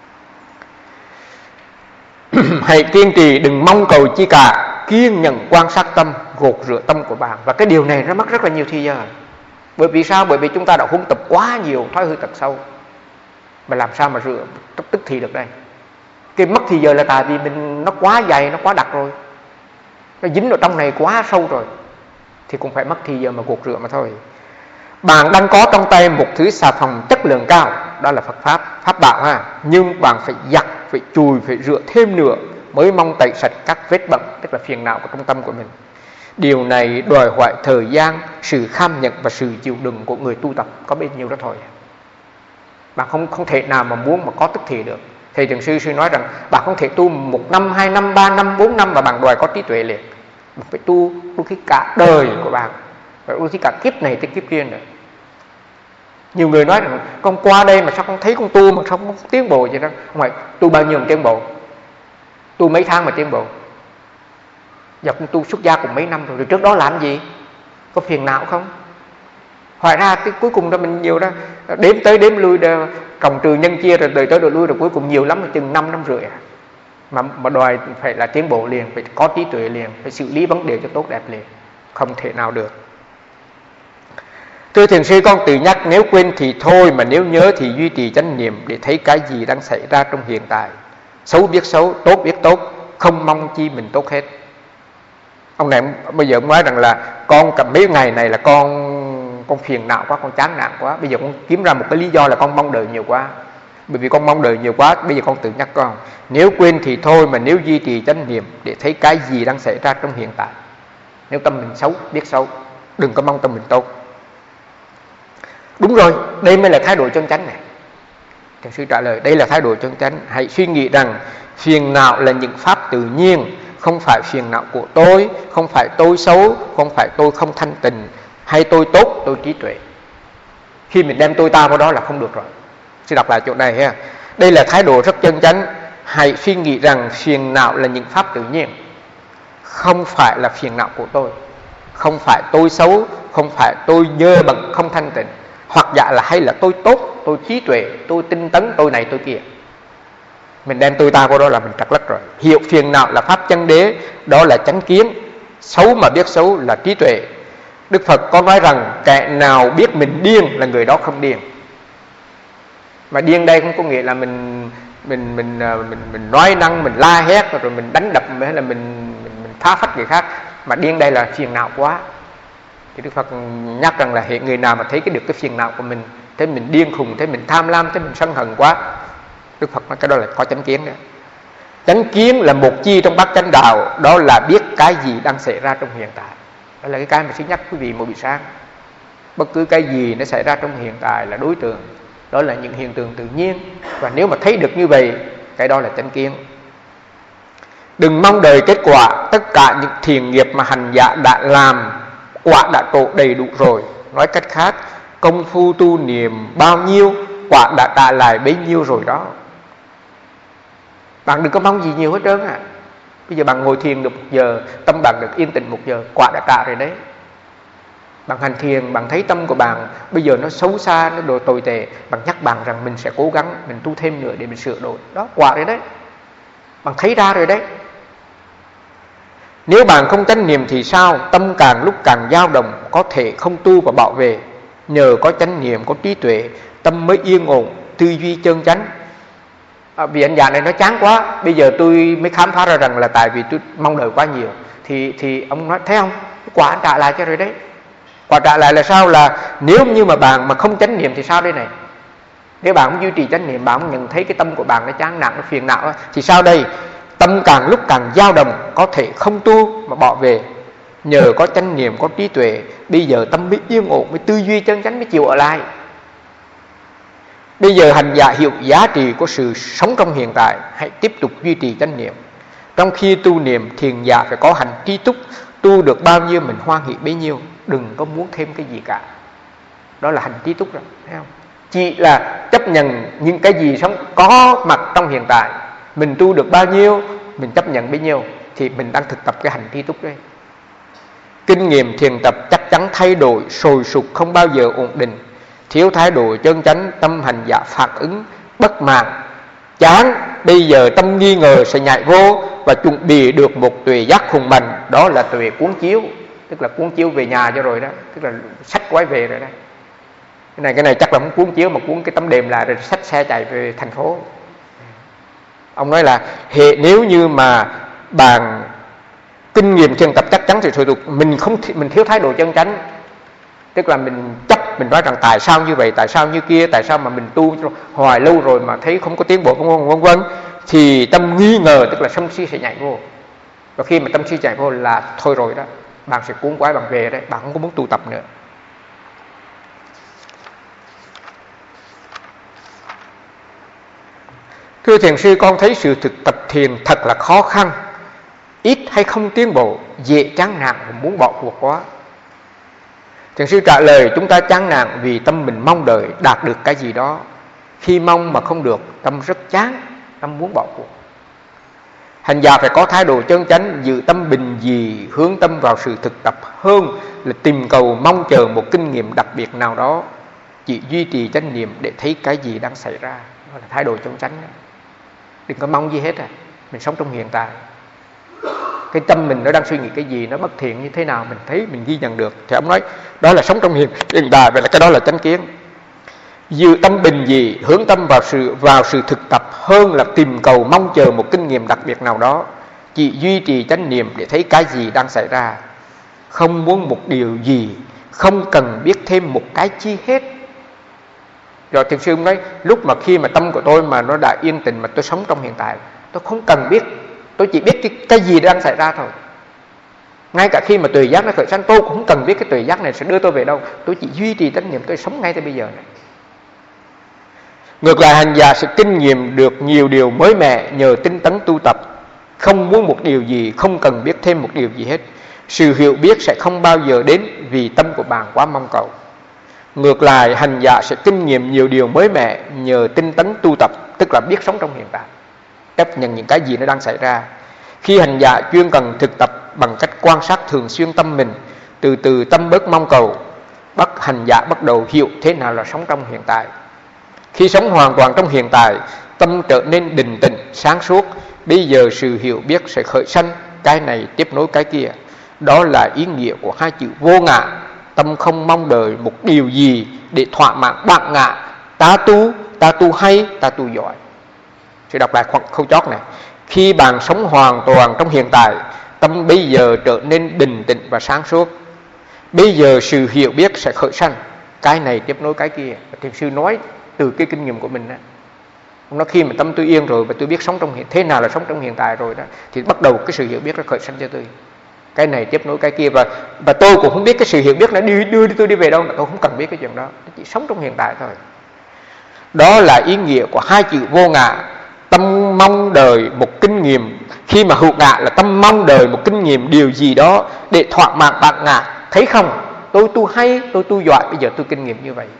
Hãy kiên trì, đừng mong cầu chi cả, kiên nhẫn quan sát tâm, gột rửa tâm của bạn. Và cái điều này nó mất rất là nhiều thời giờ. Bởi vì sao? Bởi vì chúng ta đã huân tập quá nhiều thói hư tật sâu. Mà làm sao mà rửa tức thì được đây? Cái mất thời giờ là tại vì nó quá dày, nó quá đặc rồi, nó dính vào trong này quá sâu rồi, thì cũng phải mất thời giờ mà gột rửa mà thôi. Bạn đang có trong tay một thứ xà phòng chất lượng cao, đó là Phật Pháp, Pháp đạo ha. Nhưng bạn phải giặt, phải chùi, phải rửa thêm nữa mới mong tẩy sạch các vết bẩn, tức là phiền não của trong tâm của mình. Điều này đòi hỏi thời gian, sự kham nhận và sự chịu đựng của người tu tập có bấy nhiêu đó thôi. Bạn không thể nào mà muốn mà có tức thì được. Thầy Trường Sư nói rằng bạn không thể tu 1 năm, 2 năm, 3 năm, 4 năm mà bạn đòi có trí tuệ liền. Bạn phải tu đôi khi cả đời của bạn, và đôi khi cả kiếp này tới kiếp kia nữa. Nhiều người nói rằng con qua đây mà sao con thấy con tu mà sao không tiến bộ vậy đó. Không phải, tu bao nhiêu mà tiến bộ, tu mấy tháng mà tiến bộ. Giờ con tu xuất gia cũng mấy năm rồi, trước đó làm gì? Có phiền não không? Hỏi ra cái cuối cùng đó mình nhiều đó, đếm tới đếm lui, cộng trừ nhân chia rồi đời tới đời lui, rồi cuối cùng nhiều lắm là chừng 5 năm rưỡi mà đòi phải là tiến bộ liền, phải có trí tuệ liền, phải xử lý vấn đề cho tốt đẹp liền. Không thể nào được. Thưa Thiền Sư, con tự nhắc nếu quên thì thôi, mà nếu nhớ thì duy trì chánh niệm để thấy cái gì đang xảy ra trong hiện tại. Xấu biết xấu, tốt biết tốt, không mong chi mình tốt hết. Ông này bây giờ ông nói rằng là con cầm mấy ngày này là con phiền não quá, con chán nản quá. Bây giờ con kiếm ra một cái lý do là con mong đời nhiều quá. Bởi vì con mong đời nhiều quá, bây giờ con tự nhắc con nếu quên thì thôi, mà nếu duy trì chánh niệm để thấy cái gì đang xảy ra trong hiện tại. Nếu tâm mình xấu, biết xấu, đừng có mong tâm mình tốt. Đúng rồi, đây mới là thái độ chân chánh này. Thiền Sư trả lời, đây là thái độ chân chánh. Hãy suy nghĩ rằng phiền não là những pháp tự nhiên, không phải phiền não của tôi, không phải tôi xấu, không phải tôi không thanh tịnh, hay tôi tốt, tôi trí tuệ. Khi mình đem tôi ta vào đó là không được rồi. Sư đọc lại chỗ này ha. Đây là thái độ rất chân chánh. Hãy suy nghĩ rằng phiền não là những pháp tự nhiên, không phải là phiền não của tôi, không phải tôi xấu, không phải tôi dơ bẩn không thanh tịnh, hoặc giả là hay là tôi tốt, tôi trí tuệ, tôi tinh tấn, tôi này tôi kia. Mình đem tôi ta vào đó là mình trật lất rồi. Hiểu phiền não là pháp chân đế, đó là chánh kiến. Xấu mà biết xấu là trí tuệ. Đức Phật có nói rằng kẻ nào biết mình điên là người đó không điên. Mà điên đây không có nghĩa là mình nói năng, mình la hét rồi mình đánh đập, hay là mình phá phách người khác. Mà điên đây là phiền não quá. Thì Đức Phật nhắc rằng là hiện người nào mà thấy được cái phiền não của mình, thấy mình điên khùng, thấy mình tham lam, thấy mình sân hận quá, Đức Phật nói cái đó là có chánh kiến đó. Chánh kiến là một chi trong bát chánh đạo, đó là biết cái gì đang xảy ra trong hiện tại. Đó là cái mà xin nhắc quý vị mỗi buổi sáng. Bất cứ cái gì nó xảy ra trong hiện tại là đối tượng, đó là những hiện tượng tự nhiên. Và nếu mà thấy được như vậy, cái đó là chánh kiến. Đừng mong đợi kết quả. Tất cả những thiện nghiệp mà hành giả đã làm, quả đã trổ đầy đủ rồi. Nói cách khác, công phu tu niệm bao nhiêu, quả đã trả lại bấy nhiêu rồi đó. Bạn đừng có mong gì nhiều hết trơn à. Bây giờ bạn ngồi thiền được 1 giờ, tâm bạn được yên tĩnh 1 giờ, quả đã trả rồi đấy. Bạn hành thiền, bạn thấy tâm của bạn bây giờ nó xấu xa, nó đồ tồi tệ, bạn nhắc bạn rằng mình sẽ cố gắng, mình tu thêm nữa để mình sửa đổi. Đó, quả rồi đấy. Bạn thấy ra rồi đấy. Nếu bạn không chánh niệm thì sao? Tâm càng lúc càng dao động, có thể không tu và bảo vệ. Nhờ có chánh niệm, có trí tuệ, tâm mới yên ổn, tư duy chân chánh. Vì anh già này nó chán quá, bây giờ tôi mới khám phá ra rằng là tại vì tôi mong đợi quá nhiều. Thì ông nói, thấy không? Quả anh trả lại cho rồi đấy. Quả trả lại là sao? Là nếu như mà bạn mà không chánh niệm thì sao đây này? Nếu bạn không duy trì chánh niệm, bạn không nhận thấy cái tâm của bạn nó chán nản, nó phiền não thì sao đây? Tâm càng lúc càng dao động, có thể không tu mà bỏ về. Nhờ có chánh niệm, có trí tuệ, bây giờ tâm mới yên ổn, mới tư duy chân chánh, mới chịu ở lại. Bây giờ hành giả hiểu giá trị của sự sống trong hiện tại, hãy tiếp tục duy trì chánh niệm. Trong khi tu niệm, thiền giả phải có hành tri túc, tu được bao nhiêu mình hoan hỷ bấy nhiêu, đừng có muốn thêm cái gì cả. Đó là hành tri túc rồi, thấy không? Chỉ là chấp nhận những cái gì sống có mặt trong hiện tại. Mình tu được bao nhiêu, mình chấp nhận bấy nhiêu, thì mình đang thực tập cái hành tri túc đấy. Kinh nghiệm thiền tập chắc chắn thay đổi, sồi sục không bao giờ ổn định. Thiếu thái độ chân chánh, tâm hành giả phản ứng bất mãn, chán. Bây giờ tâm nghi ngờ sẽ nhảy vô và chuẩn bị được một tuệ giác hùng mạnh. Đó là tuệ cuốn chiếu, tức là cuốn chiếu về nhà cho rồi đó, tức là sách quay về rồi đó. Cái này chắc là không cuốn chiếu mà cuốn cái tấm đệm lại rồi xách xe chạy về thành phố. Ông nói là nếu như mà bạn kinh nghiệm thiền tập chắc chắn thì thôi tục, mình thiếu thái độ chân chánh, tức là mình chấp, mình nói rằng tại sao như vậy, tại sao như kia, tại sao mà mình tu hoài lâu rồi mà thấy không có tiến bộ, vân vân, thì tâm nghi ngờ, tức là tâm si sẽ nhảy vô. Và khi mà tâm si chạy vô là thôi rồi đó, bạn sẽ cuốn quái bạn về đấy, bạn không có muốn tu tập nữa. Thưa thiền sư, con thấy sự thực tập thiền thật là khó khăn, ít hay không tiến bộ, dễ chán nản và muốn bỏ cuộc quá. Thiền sư trả lời, chúng ta chán nản vì tâm mình mong đợi đạt được cái gì đó. Khi mong mà không được, tâm rất chán, tâm muốn bỏ cuộc. Hành giả phải có thái độ chân chánh, giữ tâm bình dị, hướng tâm vào sự thực tập hơn là tìm cầu mong chờ một kinh nghiệm đặc biệt nào đó. Chỉ duy trì chánh niệm để thấy cái gì đang xảy ra, đó là thái độ chân chánh. Đừng có mong gì hết mình sống trong hiện tại. Cái tâm mình nó đang suy nghĩ cái gì, nó bất thiện như thế nào, mình thấy, mình ghi nhận được. Thì ông nói, đó là sống trong hiện tại, vậy là cái đó là chánh kiến. Giữ tâm bình dị, hướng tâm vào sự thực tập hơn là tìm cầu mong chờ một kinh nghiệm đặc biệt nào đó. Chỉ duy trì chánh niệm để thấy cái gì đang xảy ra. Không muốn một điều gì, không cần biết thêm một cái chi hết. Rồi thiền sư nói, lúc mà khi mà tâm của tôi mà nó đã yên tĩnh, mà tôi sống trong hiện tại, tôi không cần biết, tôi chỉ biết cái gì đang xảy ra thôi. Ngay cả khi mà tuệ giác nó khởi sanh, tôi cũng không cần biết cái tuệ giác này sẽ đưa tôi về đâu. Tôi chỉ duy trì chánh niệm, tôi sống ngay từ bây giờ này. Ngược lại, hành giả sẽ kinh nghiệm được nhiều điều mới mẻ nhờ tinh tấn tu tập. Không muốn một điều gì, không cần biết thêm một điều gì hết. Sự hiểu biết sẽ không bao giờ đến vì tâm của bạn quá mong cầu. Ngược lại, hành giả sẽ kinh nghiệm nhiều điều mới mẻ nhờ tinh tấn tu tập, tức là biết sống trong hiện tại, chấp nhận những cái gì nó đang xảy ra. Khi hành giả chuyên cần thực tập bằng cách quan sát thường xuyên tâm mình, từ từ tâm bớt mong cầu, hành giả bắt đầu hiểu thế nào là sống trong hiện tại. Khi sống hoàn toàn trong hiện tại, tâm trở nên định tĩnh, sáng suốt. Bây giờ sự hiểu biết sẽ khởi sanh, cái này tiếp nối cái kia. Đó là ý nghĩa của hai chữ vô ngã. Tâm không mong đợi một điều gì để thỏa mãn bản ngã. Ta tu hay, ta tu giỏi. Sẽ đọc lại câu chót này. Khi bạn sống hoàn toàn trong hiện tại, tâm bây giờ trở nên định tĩnh và sáng suốt. Bây giờ sự hiểu biết sẽ khởi sanh, cái này tiếp nối cái kia. Thiền sư nói từ cái kinh nghiệm của mình đó. Ông nói khi mà tâm tôi yên rồi và tôi biết sống trong thế nào là sống trong hiện tại rồi đó, thì bắt đầu cái sự hiểu biết nó khởi sanh cho tôi. Cái này tiếp nối cái kia, và tôi cũng không biết cái sự hiểu biết nó đưa tôi đi về đâu, tôi không cần biết cái chuyện đó, tôi chỉ sống trong hiện tại thôi. Đó là ý nghĩa của hai chữ vô ngã. Tâm mong đợi một kinh nghiệm Khi mà hữu ngã là tâm mong đợi một kinh nghiệm điều gì đó để thỏa mãn bản ngã. Thấy không? Tôi tu hay, tôi tu giỏi, bây giờ tôi kinh nghiệm như vậy.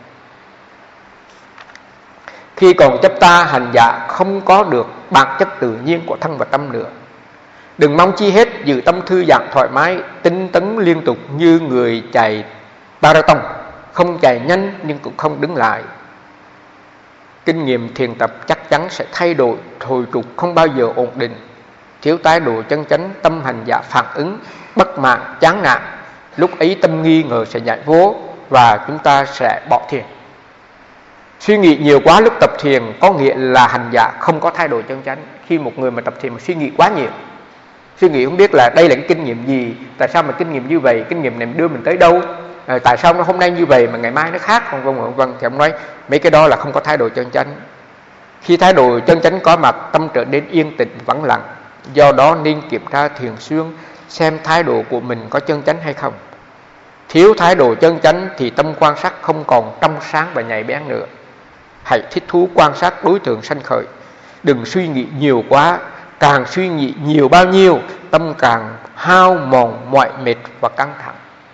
Khi còn chấp ta hành giả không có được bản chất tự nhiên của thân và tâm nữa. Đừng mong chi hết, giữ tâm thư giãn thoải mái, tinh tấn liên tục như người chạy marathon, không chạy nhanh nhưng cũng không đứng lại. Kinh nghiệm thiền tập chắc chắn sẽ thay đổi, hồi trục không bao giờ ổn định. Thiếu thái độ chân chánh, tâm hành giả phản ứng, bất mãn, chán nản. Lúc ấy tâm nghi ngờ sẽ nhảy vô và chúng ta sẽ bỏ thiền. Suy nghĩ nhiều quá lúc tập thiền có nghĩa là hành giả không có thái độ chân chánh. Khi một người mà tập thiền mà suy nghĩ quá nhiều, suy nghĩ không biết là đây là cái kinh nghiệm gì, tại sao mà kinh nghiệm như vậy, kinh nghiệm này đưa mình tới đâu, tại sao nó hôm nay như vậy mà ngày mai nó khác, vân vân. Thì ông nói mấy cái đó là không có thái độ chân chánh. Khi thái độ chân chánh có mặt, tâm trở nên yên tĩnh vắng lặng. Do đó nên kiểm tra thường xuyên xem thái độ của mình có chân chánh hay không. Thiếu thái độ chân chánh thì tâm quan sát không còn trong sáng và nhạy bén nữa. Hãy thích thú quan sát đối tượng sanh khởi. Đừng suy nghĩ nhiều quá. Càng suy nghĩ nhiều bao nhiêu, tâm càng hao mòn, mỏi mệt và căng thẳng.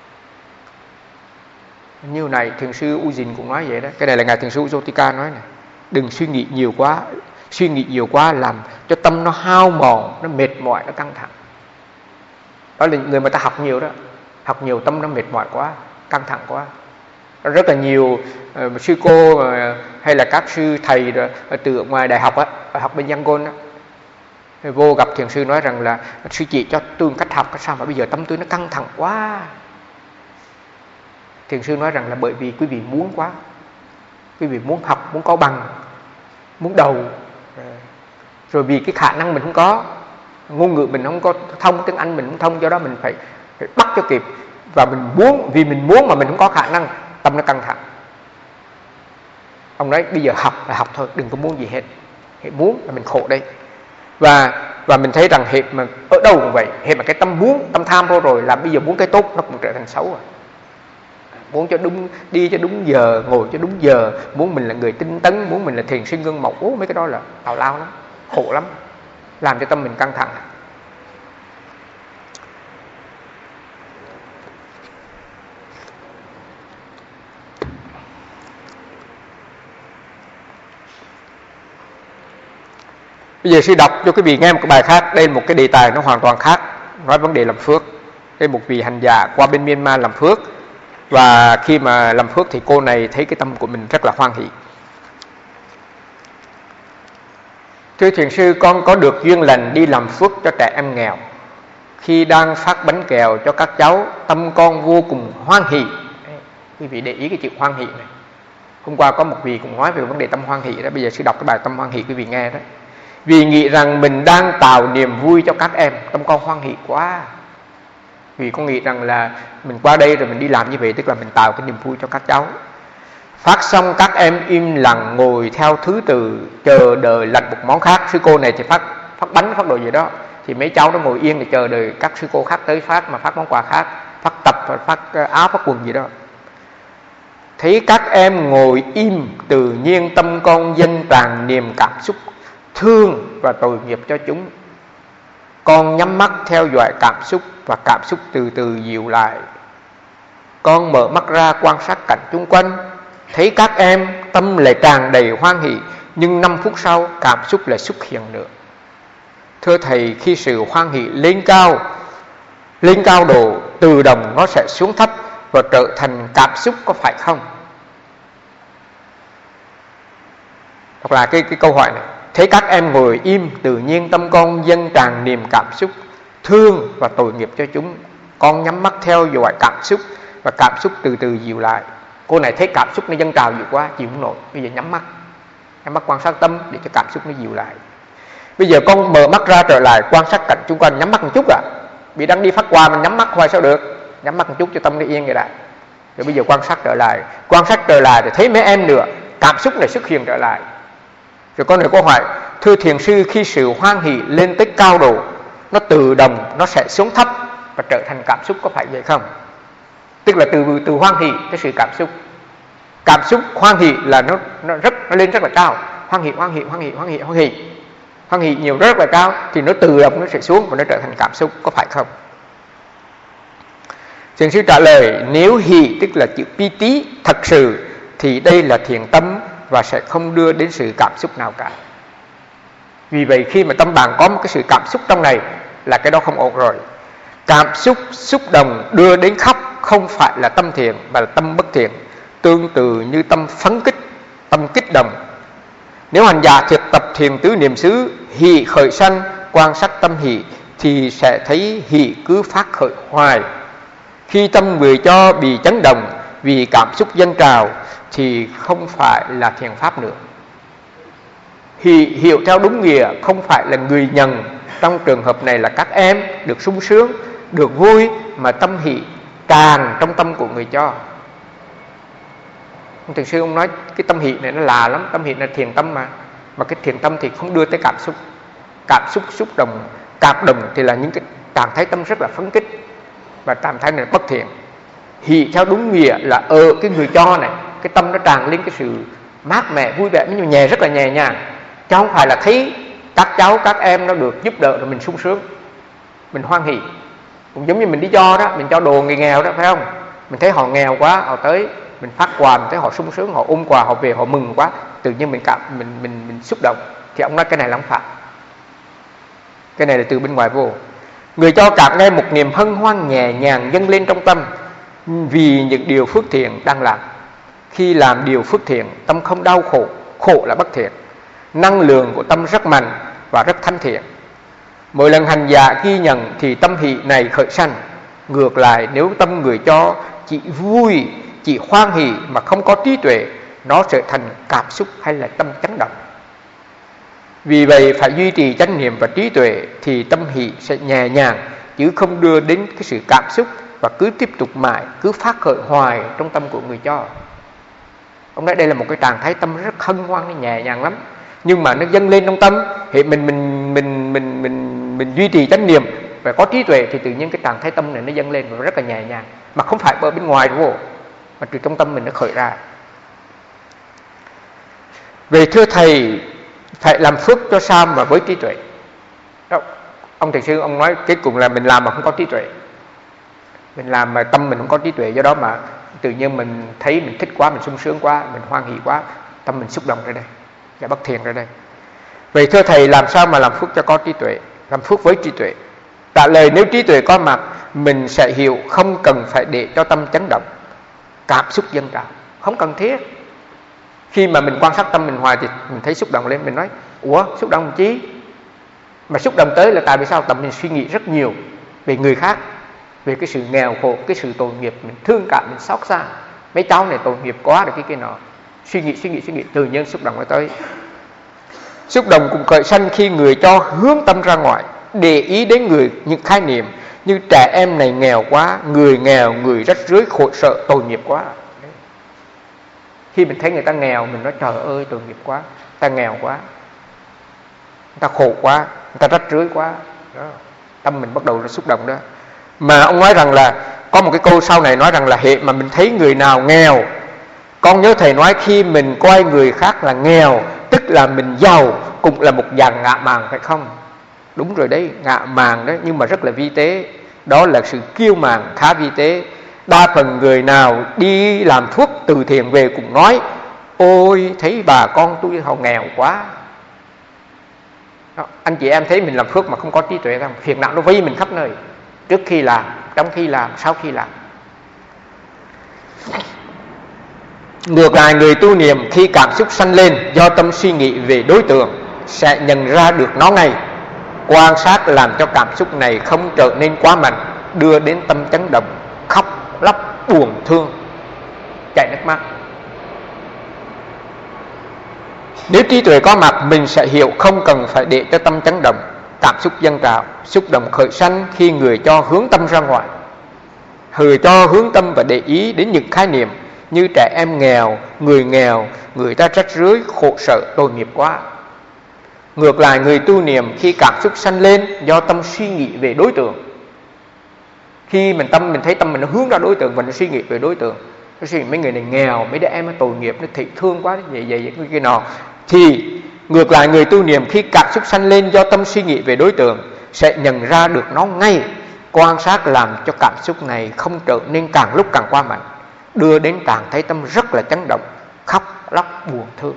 Như này thiền sư Ujin cũng nói vậy đó. Cái này là ngài thiền sư Jotika nói này. Đừng suy nghĩ nhiều quá. Suy nghĩ nhiều quá làm cho tâm nó hao mòn, nó mệt mỏi, nó căng thẳng. Đó là người mà ta học nhiều đó. Học nhiều tâm nó mệt mỏi quá, căng thẳng quá. Rất là nhiều sư cô hay là các sư thầy từ ngoài đại học á, học bên Yangon á, vô gặp thiền sư nói rằng là sư chỉ cho tôi cách học, sao mà bây giờ tâm tôi nó căng thẳng quá. Thiền sư nói rằng là bởi vì quý vị muốn quá, quý vị muốn học, muốn có bằng, muốn đầu, rồi vì cái khả năng mình không có, ngôn ngữ mình không có thông, tiếng Anh mình không thông, do đó mình phải bắt cho kịp. Và mình muốn, vì mình muốn mà mình không có khả năng, tâm nó căng thẳng. Ông nói bây giờ học là học thôi, đừng có muốn gì hết. Hệ muốn là mình khổ đây. Và mình thấy rằng hệ mà ở đâu cũng vậy, hệ mà cái tâm muốn, tâm tham vô rồi là bây giờ muốn cái tốt nó cũng trở thành xấu rồi. Muốn cho đúng, đi cho đúng giờ, ngồi cho đúng giờ, muốn mình là người tinh tấn, muốn mình là thiền sinh gương mẫu, mấy cái đó là tào lao lắm, khổ lắm, làm cho tâm mình căng thẳng. Bây giờ sư đọc cho quý vị nghe một cái bài khác. Đây là một cái đề tài nó hoàn toàn khác, nói vấn đề làm phước. Đây một vị hành giả qua bên Myanmar làm phước. Và khi mà làm phước thì cô này thấy cái tâm của mình rất là hoan hỷ. Thưa thiền sư, con có được duyên lành đi làm phước cho trẻ em nghèo. Khi đang phát bánh kẹo cho các cháu, tâm con vô cùng hoan hỷ. Quý vị để ý cái chữ hoan hỷ này. Hôm qua có một vị cũng nói về vấn đề tâm hoan hỷ đó. Bây giờ sư đọc cái bài tâm hoan hỷ quý vị nghe đó. Vì nghĩ rằng mình đang tạo niềm vui cho các em, tâm con hoan hỷ quá. Vì con nghĩ rằng là mình qua đây rồi mình đi làm như vậy, tức là mình tạo cái niềm vui cho các cháu. Phát xong các em im lặng ngồi theo thứ tự chờ đợi lạnh một món khác. Sư cô này thì phát bánh, phát đồ gì đó, thì mấy cháu nó ngồi yên để chờ đợi các sư cô khác tới phát, mà phát món quà khác, phát tập, phát áo, phát quần gì đó. Thấy các em ngồi im, tự nhiên tâm con dâng tràn niềm cảm xúc thương và tội nghiệp cho chúng. Con nhắm mắt theo dõi cảm xúc và cảm xúc từ từ dịu lại. Con mở mắt ra quan sát cảnh xung quanh, thấy các em tâm lại tràn đầy hoan hỷ, nhưng 5 phút sau cảm xúc lại xuất hiện nữa. Thưa thầy, khi sự hoan hỷ lên cao độ, tự động nó sẽ xuống thấp và trở thành cảm xúc, có phải không? Hoặc là cái câu hỏi này. Thấy các em ngồi im, tự nhiên tâm con dâng tràn niềm cảm xúc thương và tội nghiệp cho chúng. Con nhắm mắt theo dõi cảm xúc và cảm xúc từ từ dịu lại. Cô này thấy cảm xúc nó dâng trào nhiều quá, chịu không nổi. Bây giờ nhắm mắt quan sát tâm để cho cảm xúc nó dịu lại. Bây giờ con mở mắt ra trở lại quan sát cảnh xung quanh, nhắm mắt một chút à. Bị đang đi phát quà mình nhắm mắt hoài sao được. Nhắm mắt một chút cho tâm nó yên vậy đã. Rồi bây giờ quan sát trở lại thì thấy mấy em nữa, cảm xúc này xuất hiện trở lại. Rồi con này câu hỏi, thưa thiền sư, khi sự hoan hỷ lên tới cao độ, nó tự động nó sẽ xuống thấp và trở thành cảm xúc, có phải vậy không? Tức là từ hoan hỷ cái sự cảm xúc hoan hỷ là nó lên rất là cao, hoan hỷ. hoan hỷ nhiều rất là cao, thì nó tự động nó sẽ xuống và nó trở thành cảm xúc, có phải không? Thiền sư trả lời, nếu hỷ tức là chữ piti thật sự thì đây là thiện tâm và sẽ không đưa đến sự cảm xúc nào cả. Vì vậy khi mà tâm bạn có một cái sự cảm xúc trong này là cái đó không ổn rồi. Cảm xúc xúc động đưa đến khóc không phải là tâm thiện mà là tâm bất thiện, tương tự như tâm phấn kích, tâm kích động. Nếu hành giả thực tập thiền tứ niệm xứ, hỷ khởi sanh, quan sát tâm hỷ, thì sẽ thấy hỷ cứ phát khởi hoài. Khi tâm người cho bị chấn động vì cảm xúc dâng trào thì không phải là thiền pháp nữa. Hỷ hiểu theo đúng nghĩa không phải là người nhận, trong trường hợp này là các em được sung sướng, được vui, mà tâm hỷ tràn trong tâm của người cho. Thiền sư ông nói cái tâm hỷ này nó lạ lắm, tâm hỷ là thiền tâm mà cái thiền tâm thì không đưa tới cảm xúc xúc động, cảm động thì là những cái trạng thái tâm rất là phấn kích và trạng thái này bất thiện. Hỷ theo đúng nghĩa là ở cái người cho này, cái tâm nó tràn lên cái sự mát mẻ vui vẻ, nhưng nhẹ, rất là nhẹ nhàng, chứ không phải là thấy các cháu các em nó được giúp đỡ rồi mình sung sướng, mình hoan hỷ. Cũng giống như mình đi cho đó, mình cho đồ người nghèo đó, phải không? Mình thấy họ nghèo quá, họ tới mình phát quà, mình thấy họ sung sướng, họ ôm quà họ về, họ mừng quá, tự nhiên mình xúc động. Thì ông nói cái này là không phải, cái này là từ bên ngoài vô. Người cho cảm nghe một niềm hân hoan nhẹ nhàng dâng lên trong tâm vì những điều phước thiện đang làm. Khi làm điều phước thiện, tâm không đau khổ, khổ là bất thiện. Năng lượng của tâm rất mạnh và rất thanh thiện. Mỗi lần hành giả ghi nhận thì tâm hỷ này khởi sanh. Ngược lại, nếu tâm người cho chỉ vui, chỉ hoan hỷ mà không có trí tuệ, nó sẽ thành cảm xúc hay là tâm chấn động. Vì vậy phải duy trì chánh niệm và trí tuệ thì tâm hỷ sẽ nhẹ nhàng, chứ không đưa đến cái sự cảm xúc và cứ tiếp tục mãi, cứ phát khởi hoài trong tâm của người cho. Ông nói đây là một cái trạng thái tâm rất hân hoan, nhẹ nhàng lắm, nhưng mà nó dâng lên trong tâm, thì mình duy trì chánh niệm và có trí tuệ thì tự nhiên cái trạng thái tâm này nó dâng lên và rất là nhẹ nhàng, mà không phải ở bên ngoài đúng không? Mà từ trong tâm mình nó khởi ra. Về thưa thầy, phải làm phước cho sao mà với trí tuệ? Đó, ông thầy sư ông nói kết cùng là mình làm mà không có trí tuệ, mình làm mà tâm mình không có trí tuệ, do đó mà tự nhiên mình thấy mình thích quá, mình sung sướng quá, mình hoan hỷ quá, tâm mình xúc động ra đây, và bất thiện ra đây. Vậy thưa thầy, làm sao mà làm phước cho có trí tuệ, làm phước với trí tuệ? Trả lời, nếu trí tuệ có mặt, mình sẽ hiểu không cần phải để cho tâm chấn động, cảm xúc dâng trào, không cần thiết. Khi mà mình quan sát tâm mình hoài thì mình thấy xúc động lên, mình nói ủa xúc động chí, mà xúc động tới là tại vì sao? Tâm mình suy nghĩ rất nhiều về người khác, về cái sự nghèo khổ, cái sự tội nghiệp, mình thương cảm, mình xót xa mấy cháu này tội nghiệp quá, được cái nọ, suy nghĩ, tự nhiên xúc động nó tới. Xúc động cũng khởi sanh khi người cho hướng tâm ra ngoài, để ý đến người, những khái niệm như trẻ em này nghèo quá, người nghèo, người rách rưới, khổ sở, tội nghiệp quá. Khi mình thấy người ta nghèo, mình nói trời ơi tội nghiệp quá, ta nghèo quá, ta khổ quá, ta rách rưới quá đó. Tâm mình bắt đầu nó xúc động đó. Mà ông nói rằng là có một cái câu sau này nói rằng là hệ mà mình thấy người nào nghèo, con nhớ thầy nói khi mình coi người khác là nghèo tức là mình giàu, cũng là một dạng ngạ mạn, phải không? Đúng rồi đấy, ngạ mạn đấy, nhưng mà rất là vi tế. Đó là sự kiêu mạn khá vi tế. Đa phần người nào đi làm thuốc từ thiện về cũng nói ôi thấy bà con tôi họ nghèo quá đó. Anh chị em thấy mình làm phước mà không có trí tuệ không? Phiền não nó vây mình khắp nơi, trước khi làm, trong khi làm, sau khi làm. Ngược lại, người tu niệm khi cảm xúc sanh lên do tâm suy nghĩ về đối tượng sẽ nhận ra được nó ngay, quan sát làm cho cảm xúc này không trở nên quá mạnh, đưa đến tâm chấn động, khóc lóc, buồn thương, chảy nước mắt. Nếu trí tuệ có mặt, mình sẽ hiểu không cần phải để cho tâm chấn động, cảm xúc dâng trào. Xúc động khởi sanh khi người cho hướng tâm ra ngoài, người cho hướng tâm và để ý đến những khái niệm như trẻ em nghèo, người ta rách rưới, khổ sở, tội nghiệp quá. Ngược lại, người tu niệm khi cảm xúc sanh lên do tâm suy nghĩ về đối tượng, khi mình thấy tâm mình nó hướng ra đối tượng và nó suy nghĩ về đối tượng, nó suy nghĩ mấy người này nghèo, mấy đứa em nó tội nghiệp, nó thị thương quá, vậy cái nọ, thì Ngược lại, người tu niệm khi cảm xúc sanh lên do tâm suy nghĩ về đối tượng sẽ nhận ra được nó ngay, quan sát làm cho cảm xúc này không trở nên càng lúc càng quá mạnh, đưa đến trạng thái tâm rất là chấn động, khóc lóc buồn thương.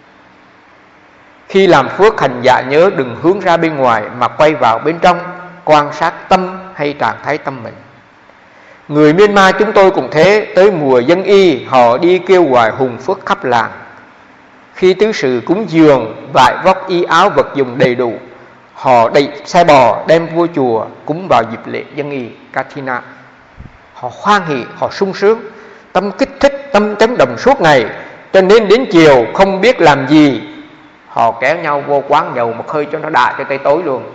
Khi làm phước, hành giả nhớ đừng hướng ra bên ngoài mà quay vào bên trong, quan sát tâm hay trạng thái tâm mình. Người Myanmar chúng tôi cũng thế, tới mùa dân y họ đi kêu gọi hùng phước khắp làng. Khi tứ sự cúng dường, vải vóc y áo vật dụng đầy đủ, họ đẩy xe bò đem vô chùa cúng vào dịp lễ dân y Kathina. Họ hoan hỉ, họ sung sướng, tâm kích thích, tâm chấn động suốt ngày, cho nên đến chiều không biết làm gì, họ kéo nhau vô quán nhậu một hơi cho nó đã cho tới tối luôn.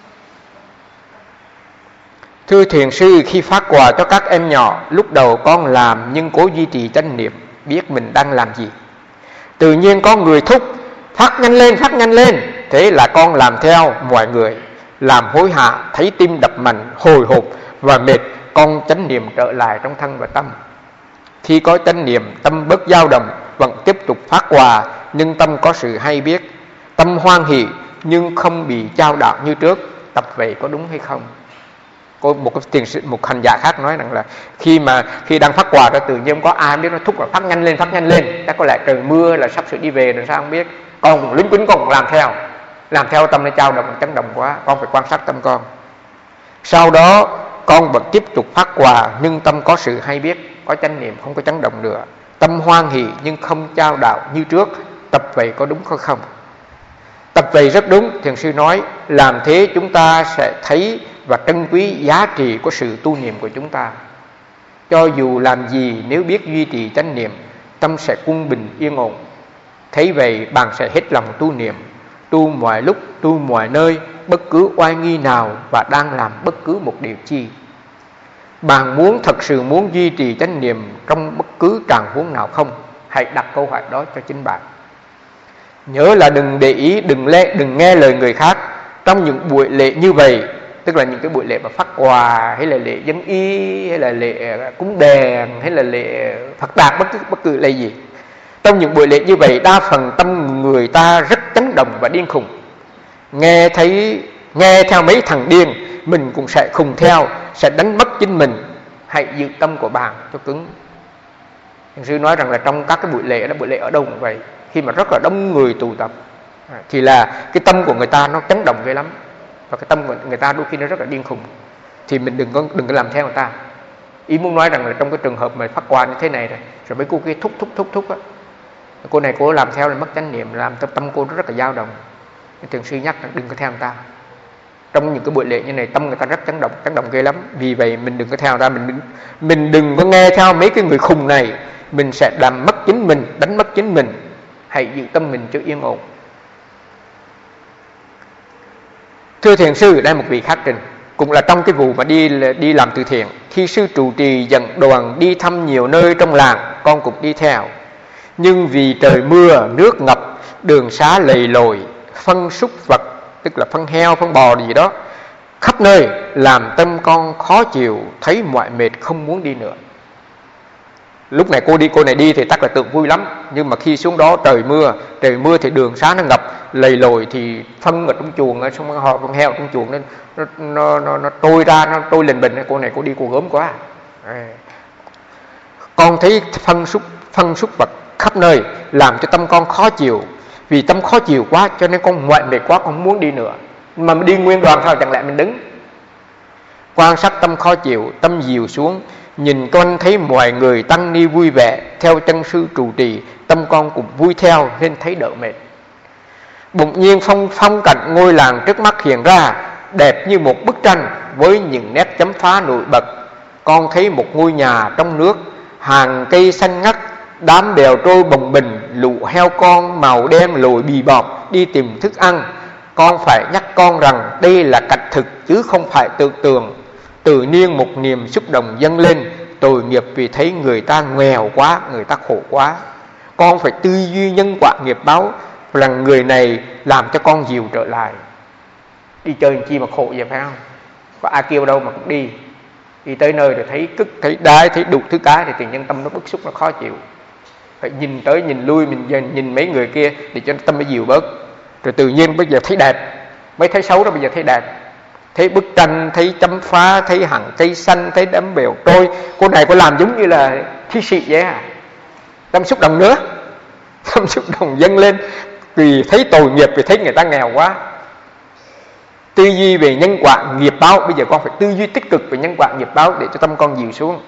Thưa thiền sư, khi phát quà cho các em nhỏ, lúc đầu con làm nhưng cố duy trì chánh niệm, biết mình đang làm gì. Tự nhiên có người thúc, phát nhanh lên. Thế là con làm theo mọi người, làm hối hả, thấy tim đập mạnh, hồi hộp và mệt, con chánh niệm trở lại trong thân và tâm. Khi có chánh niệm, tâm bớt dao động, vẫn tiếp tục phát quà, nhưng tâm có sự hay biết, tâm hoan hỷ nhưng không bị chao đảo như trước. Tập vậy có đúng hay không? Có một hành giả khác nói rằng là khi đang phát quà ra tự nhiên có ai biết nó thúc là phát nhanh lên, chắc có lẽ trời mưa là sắp sửa đi về rồi sao không biết, con cũng lính quýnh, con cũng làm theo tâm nó chao động chấn động quá, con phải quan sát tâm con. Sau đó con vẫn tiếp tục phát quà nhưng tâm có sự hay biết, có chánh niệm, không có chấn động nữa, tâm hoan hỷ nhưng không chao đảo như trước. Tập vậy có đúng hay không? Tập vậy rất đúng. Thiền sư nói làm thế chúng ta sẽ thấy và trân quý giá trị của sự tu niệm của chúng ta. Cho dù làm gì, nếu biết duy trì chánh niệm, tâm sẽ quân bình yên ổn. Thấy vậy bạn sẽ hết lòng tu niệm, tu mọi lúc, tu mọi nơi, bất cứ oai nghi nào và đang làm bất cứ một điều chi. Bạn thật sự muốn duy trì chánh niệm trong bất cứ trạng huống nào không? Hãy đặt câu hỏi đó cho chính bạn. Nhớ là đừng để ý, đừng nghe lời người khác. Trong những buổi lễ như vậy, tức là những cái buổi lễ mà phát quà, hay là lễ dân y, hay là lễ cúng đèn, hay là lễ Phật đản, bất cứ lễ gì, trong những buổi lễ như vậy, đa phần tâm người ta rất chấn động và điên khùng. Nghe theo mấy thằng điên, mình cũng sẽ khùng theo, sẽ đánh mất chính mình. Hãy giữ tâm của bạn cho cứng. Thiền sư nói rằng là trong các cái buổi lễ ở đâu cũng vậy, khi mà rất là đông người tụ tập thì là cái tâm của người ta nó chấn động ghê lắm, và cái tâm của người ta đôi khi nó rất là điên khùng, thì mình đừng có làm theo người ta. Ý muốn nói rằng là trong cái trường hợp mà phát quà như thế này rồi mấy cô kia thúc á, cô này cô làm theo là mất chánh niệm, làm cho tâm cô nó rất là dao động. Thiền sư nhắc là đừng có theo người ta. Trong những cái buổi lễ như này tâm người ta rất chấn động ghê lắm. Vì vậy mình đừng có theo người ta, mình đừng có nghe theo mấy cái người khùng này, mình sẽ làm mất chính mình, đánh mất chính mình. Hãy giữ tâm mình cho yên ổn. Thưa thiền sư, đây một vị khác trình, cũng là trong cái vụ mà đi làm từ thiện. Khi sư trụ trì dẫn đoàn đi thăm nhiều nơi trong làng, con cũng đi theo. Nhưng vì trời mưa, nước ngập, đường xá lầy lội, phân súc vật, tức là phân heo, phân bò gì đó, khắp nơi, làm tâm con khó chịu, thấy mỏi mệt không muốn đi nữa. Lúc này cô này đi thì chắc là tưởng vui lắm, nhưng mà khi xuống đó trời mưa thì đường xá nó ngập, lầy lội thì phân ở trong chuồng, xong họ con heo trong chuồng nên nó trôi lên bình. Cô này đi cô gớm quá. Con thấy phân xúc vật khắp nơi, làm cho tâm con khó chịu. Vì tâm khó chịu quá cho nên con mỏi mệt quá, con không muốn đi nữa. Mà đi nguyên đoàn sao chẳng lẽ mình đứng? Quan sát tâm khó chịu, tâm dịu xuống, nhìn con thấy mọi người tăng ni vui vẻ theo chân sư trụ trì, tâm con cũng vui theo nên thấy đỡ mệt. Bỗng nhiên phong cảnh ngôi làng trước mắt hiện ra, đẹp như một bức tranh với những nét chấm phá nổi bật. Con thấy một ngôi nhà trong nước, hàng cây xanh ngắt, đám bèo trôi bồng bềnh, lũ heo con màu đen lội bì bọt đi tìm thức ăn. Con phải nhắc con rằng đây là cảnh thực chứ không phải tưởng tượng. Tự nhiên một niềm xúc động dâng lên, tội nghiệp vì thấy người ta nghèo quá, người ta khổ quá. Con phải tư duy nhân quả nghiệp báo, rằng người này làm cho con dịu trở lại. Đi chơi chi mà khổ vậy phải không? Có ai kêu đâu mà cũng đi. Đi tới nơi rồi thấy cứt, thấy đái, thấy đủ thứ cái thì tự nhiên tâm nó bức xúc, nó khó chịu. Phải nhìn tới nhìn lui, mình nhìn mấy người kia để cho tâm nó dịu bớt. Rồi tự nhiên bây giờ thấy đẹp, mới thấy xấu đó bây giờ thấy đẹp. Thấy bức tranh, thấy chấm phá, thấy hàng cây xanh, thấy đám bèo trôi, cô này có làm giống như là thi sĩ vậy à. Tâm xúc động nữa, tâm xúc động dâng lên vì thấy tội nghiệp, vì thấy người ta nghèo quá. Tư duy về nhân quả nghiệp báo, bây giờ con phải tư duy tích cực về nhân quả nghiệp báo để cho tâm con dịu xuống.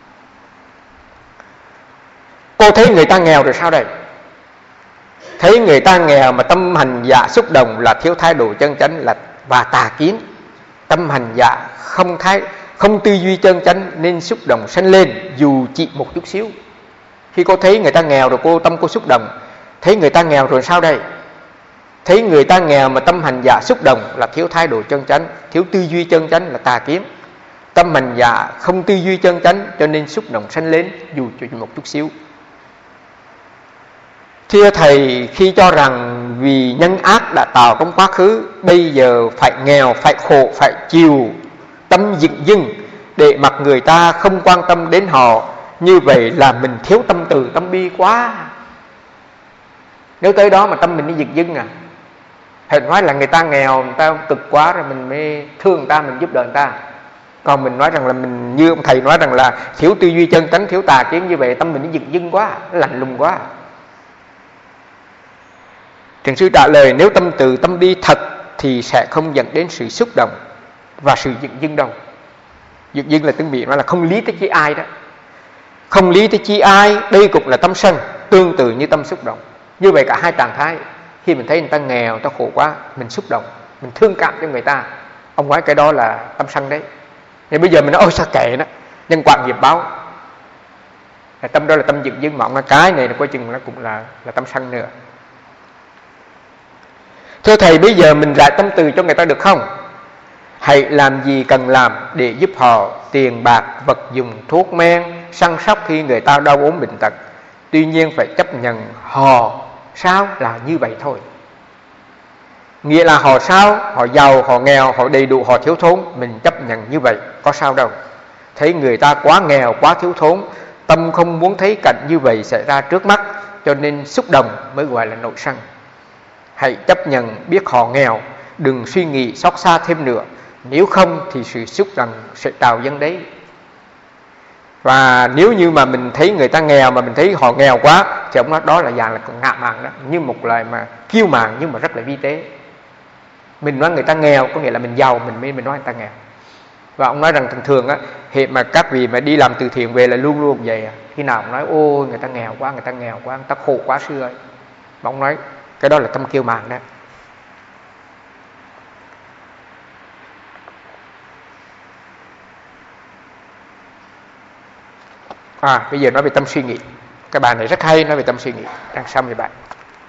Cô thấy người ta nghèo rồi sao đây? Thấy người ta nghèo mà tâm hành dạ xúc động là thiếu thái độ chân chánh là và tà kiến. Tâm hành dạ không tư duy chân chánh nên xúc động sanh lên dù chỉ một chút xíu. Khi cô thấy người ta nghèo rồi tâm cô xúc động. Thấy người ta nghèo rồi sao đây? Thấy người ta nghèo mà tâm hành dạ xúc động là thiếu thái độ chân chánh, thiếu tư duy chân chánh là tà kiến. Tâm hành dạ không tư duy chân chánh cho nên xúc động sanh lên dù chỉ một chút xíu. Thưa Thầy, khi cho rằng vì nhân ác đã tạo trong quá khứ, bây giờ phải nghèo, phải khổ, phải chịu tâm dửng dưng để mặc người ta không quan tâm đến họ, như vậy là mình thiếu tâm từ, tâm bi quá. Nếu tới đó mà tâm mình đi dửng dưng à, Thầy nói là người ta nghèo, người ta cực quá rồi mình mới thương người ta, mình giúp đỡ người ta. Còn mình nói rằng là mình, như ông Thầy nói rằng là thiếu tư duy chân chánh, thiếu tà kiến, như vậy tâm mình nó dửng dưng quá, lạnh lùng quá. Thiền sư trả lời, nếu tâm từ tâm bi thật thì sẽ không dẫn đến sự xúc động và sự dửng dưng đâu. Dửng dưng là tiếng Việt nói là không lý tới chi ai đó. Không lý tới chi ai, đây cũng là tâm sân, tương tự như tâm xúc động. Như vậy cả hai trạng thái. Khi mình thấy người ta nghèo, người ta khổ quá, mình xúc động, mình thương cảm cho người ta. Ông nói cái đó là tâm sân đấy. Nhưng bây giờ mình nói, ôi sao kệ đó, nhân quả nghiệp báo. Tâm đó là tâm dửng dưng, mà ông nói cái này coi chừng nó cũng là tâm sân nữa. Thưa Thầy, bây giờ mình rải tâm từ cho người ta được không? Hãy làm gì cần làm để giúp họ tiền bạc, vật dụng, thuốc men, săn sóc khi người ta đau ốm bệnh tật. Tuy nhiên phải chấp nhận họ sao là như vậy thôi. Nghĩa là họ sao, họ giàu, họ nghèo, họ đầy đủ, họ thiếu thốn, mình chấp nhận như vậy, có sao đâu. Thấy người ta quá nghèo, quá thiếu thốn, tâm không muốn thấy cảnh như vậy xảy ra trước mắt, cho nên xúc động mới gọi là nội sân. Hãy chấp nhận biết họ nghèo, đừng suy nghĩ xót xa thêm nữa. Nếu không thì sự xúc động sẽ trào dâng đấy. Và nếu như mà mình thấy người ta nghèo mà mình thấy họ nghèo quá, thì ông nói đó là dạng là ngạ mạn đó, như một lời mà kiêu mạn nhưng mà rất là vi tế. Mình nói người ta nghèo có nghĩa là mình giàu, mình nói người ta nghèo. Và ông nói rằng thường thường á, hiện mà các vị mà đi làm từ thiện về là luôn luôn vậy à. Khi nào ông nói ôi người ta nghèo quá, người ta khổ quá xưa ấy. Mà ông nói cái đó là tâm kiêu mạn đó. Bây giờ nói về tâm suy nghĩ. Các bạn này rất hay nói về tâm suy nghĩ. Đằng sau mấy bạn.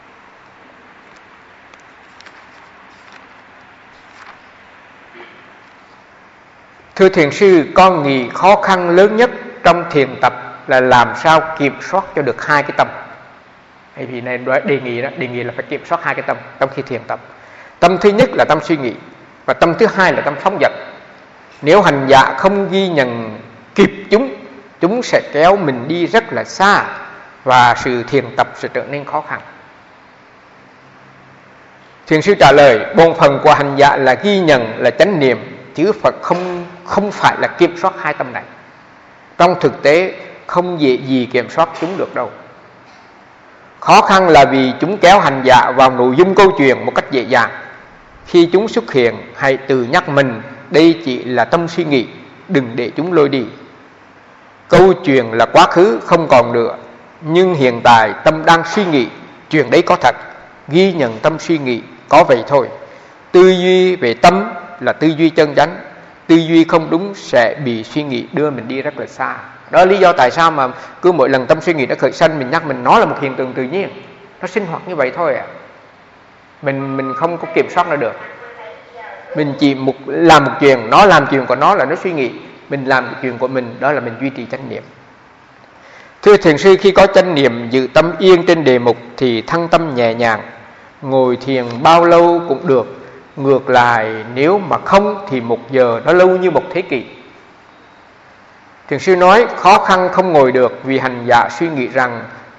Thưa thiền sư, con nghĩ khó khăn lớn nhất trong thiền tập là làm sao kiểm soát cho được hai cái tâm. Hay vì này đề nghị là phải kiểm soát hai cái tâm trong khi thiền tập. Tâm thứ nhất là tâm suy nghĩ, và tâm thứ hai là tâm phóng dật. Nếu hành giả không ghi nhận kịp chúng sẽ kéo mình đi rất là xa, và sự thiền tập sẽ trở nên khó khăn. Thiền sư trả lời, bổn phận của hành giả là ghi nhận, là chánh niệm, chứ Phật không phải là kiểm soát hai tâm này. Trong thực tế không dễ gì kiểm soát chúng được đâu. Khó khăn là vì chúng kéo hành giả vào nội dung câu chuyện một cách dễ dàng. Khi chúng xuất hiện, hãy tự nhắc mình đây chỉ là tâm suy nghĩ, đừng để chúng lôi đi. Câu chuyện là quá khứ không còn nữa, nhưng hiện tại tâm đang suy nghĩ, chuyện đấy có thật. Ghi nhận tâm suy nghĩ, có vậy thôi. Tư duy về tâm là tư duy chân chánh. Tư duy không đúng sẽ bị suy nghĩ đưa mình đi rất là xa. Đó là lý do tại sao mà cứ mỗi lần tâm suy nghĩ nó khởi sanh, mình nhắc mình, nó là một hiện tượng tự nhiên, nó sinh hoạt như vậy thôi à. Mình không có kiểm soát nó được. Mình chỉ làm một chuyện, nó làm chuyện của nó là nó suy nghĩ, mình làm chuyện của mình, đó là mình duy trì chánh niệm. Thưa thiền sư, khi có chánh niệm giữ tâm yên trên đề mục thì thân tâm nhẹ nhàng, ngồi thiền bao lâu cũng được. Ngược lại nếu mà không thì 1 giờ nó lâu như 1 thế kỷ. Thiền sư nói khó khăn không ngồi được vì hành giả suy nghĩ rằng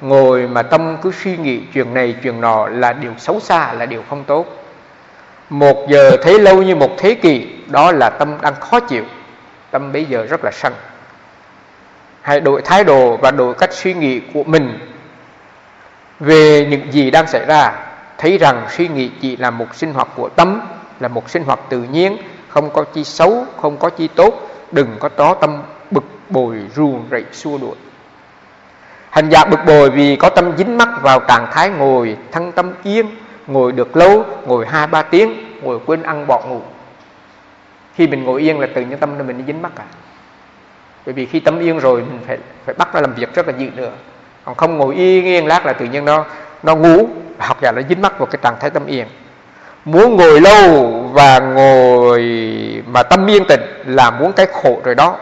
ngồi mà tâm cứ suy nghĩ chuyện này chuyện nọ là điều xấu xa, là điều không tốt. 1 giờ thấy lâu như một thế kỷ, đó là tâm đang khó chịu, tâm bây giờ rất là sân. Hãy đổi thái độ và đổi cách suy nghĩ của mình về những gì đang xảy ra. Thấy rằng suy nghĩ chỉ là một sinh hoạt của tâm, là một sinh hoạt tự nhiên, không có chi xấu, không có chi tốt. Đừng có tó tâm bực bội, ruồng rẫy, xua đuổi. Hành giả bực bội vì có tâm dính mắc vào trạng thái ngồi thân tâm yên, ngồi được lâu, ngồi 2-3 tiếng, ngồi quên ăn bỏ ngủ. Khi mình ngồi yên là tự nhiên tâm mình dính mắc cả. Bởi vì khi tâm yên rồi mình phải bắt nó làm việc rất là dữ nữa. Còn không ngồi yên lát là tự nhiên nó ngủ. Học giả nó dính mắc vào cái trạng thái tâm yên. Muốn ngồi lâu và ngồi mà tâm yên tĩnh là muốn cái khổ rồi đó.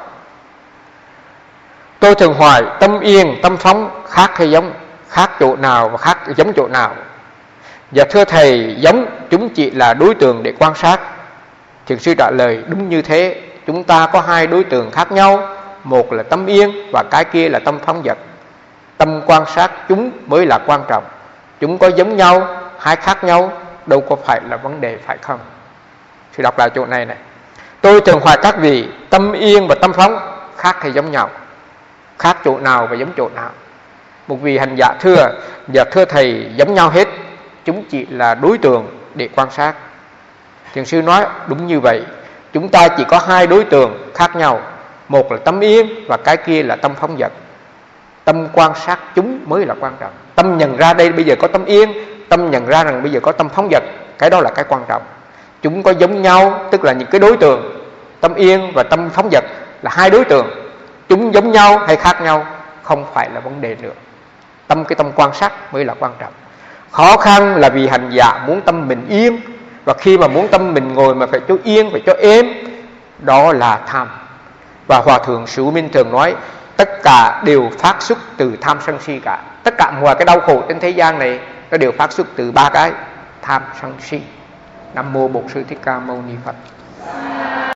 Tôi thường hỏi tâm yên, tâm phóng khác hay giống? Khác chỗ nào và khác giống chỗ nào? Dạ thưa Thầy, giống, chúng chỉ là đối tượng để quan sát. Thiền sư trả lời đúng như thế. Chúng ta có 2 đối tượng khác nhau. Một là tâm yên và cái kia là tâm phóng dật. Tâm quan sát chúng mới là quan trọng. Chúng có giống nhau hay khác nhau, đâu có phải là vấn đề, phải không? Sư đọc lại chỗ này này. Tôi thường hỏi các vị, tâm yên và tâm phóng khác hay giống nhau? Khác chỗ nào và giống chỗ nào? Một vị hành giả thưa, dạ thưa Thầy, giống nhau hết. Chúng chỉ là đối tượng để quan sát. Thiền sư nói đúng như vậy. Chúng ta chỉ có 2 đối tượng khác nhau. Một là tâm yên và cái kia là tâm phóng dật. Tâm quan sát chúng mới là quan trọng. Tâm nhận ra đây bây giờ có tâm yên, tâm nhận ra rằng bây giờ có tâm phóng dật, cái đó là cái quan trọng. Chúng có giống nhau, tức là những cái đối tượng. Tâm yên và tâm phóng dật là 2 đối tượng. Chúng giống nhau hay khác nhau không phải là vấn đề nữa. Cái tâm quan sát mới là quan trọng. Khó khăn là vì hành giả muốn tâm mình yên, và khi mà muốn tâm mình ngồi mà phải cho yên, phải cho êm, đó là tham. Và Hòa Thượng Sử Minh thường nói tất cả đều phát xuất từ tham sân si cả. Tất cả mọi cái đau khổ trên thế gian này nó đều phát xuất từ 3 cái: tham sân si. Nam mô Bổn Sư Thích Ca Mâu Ni Phật.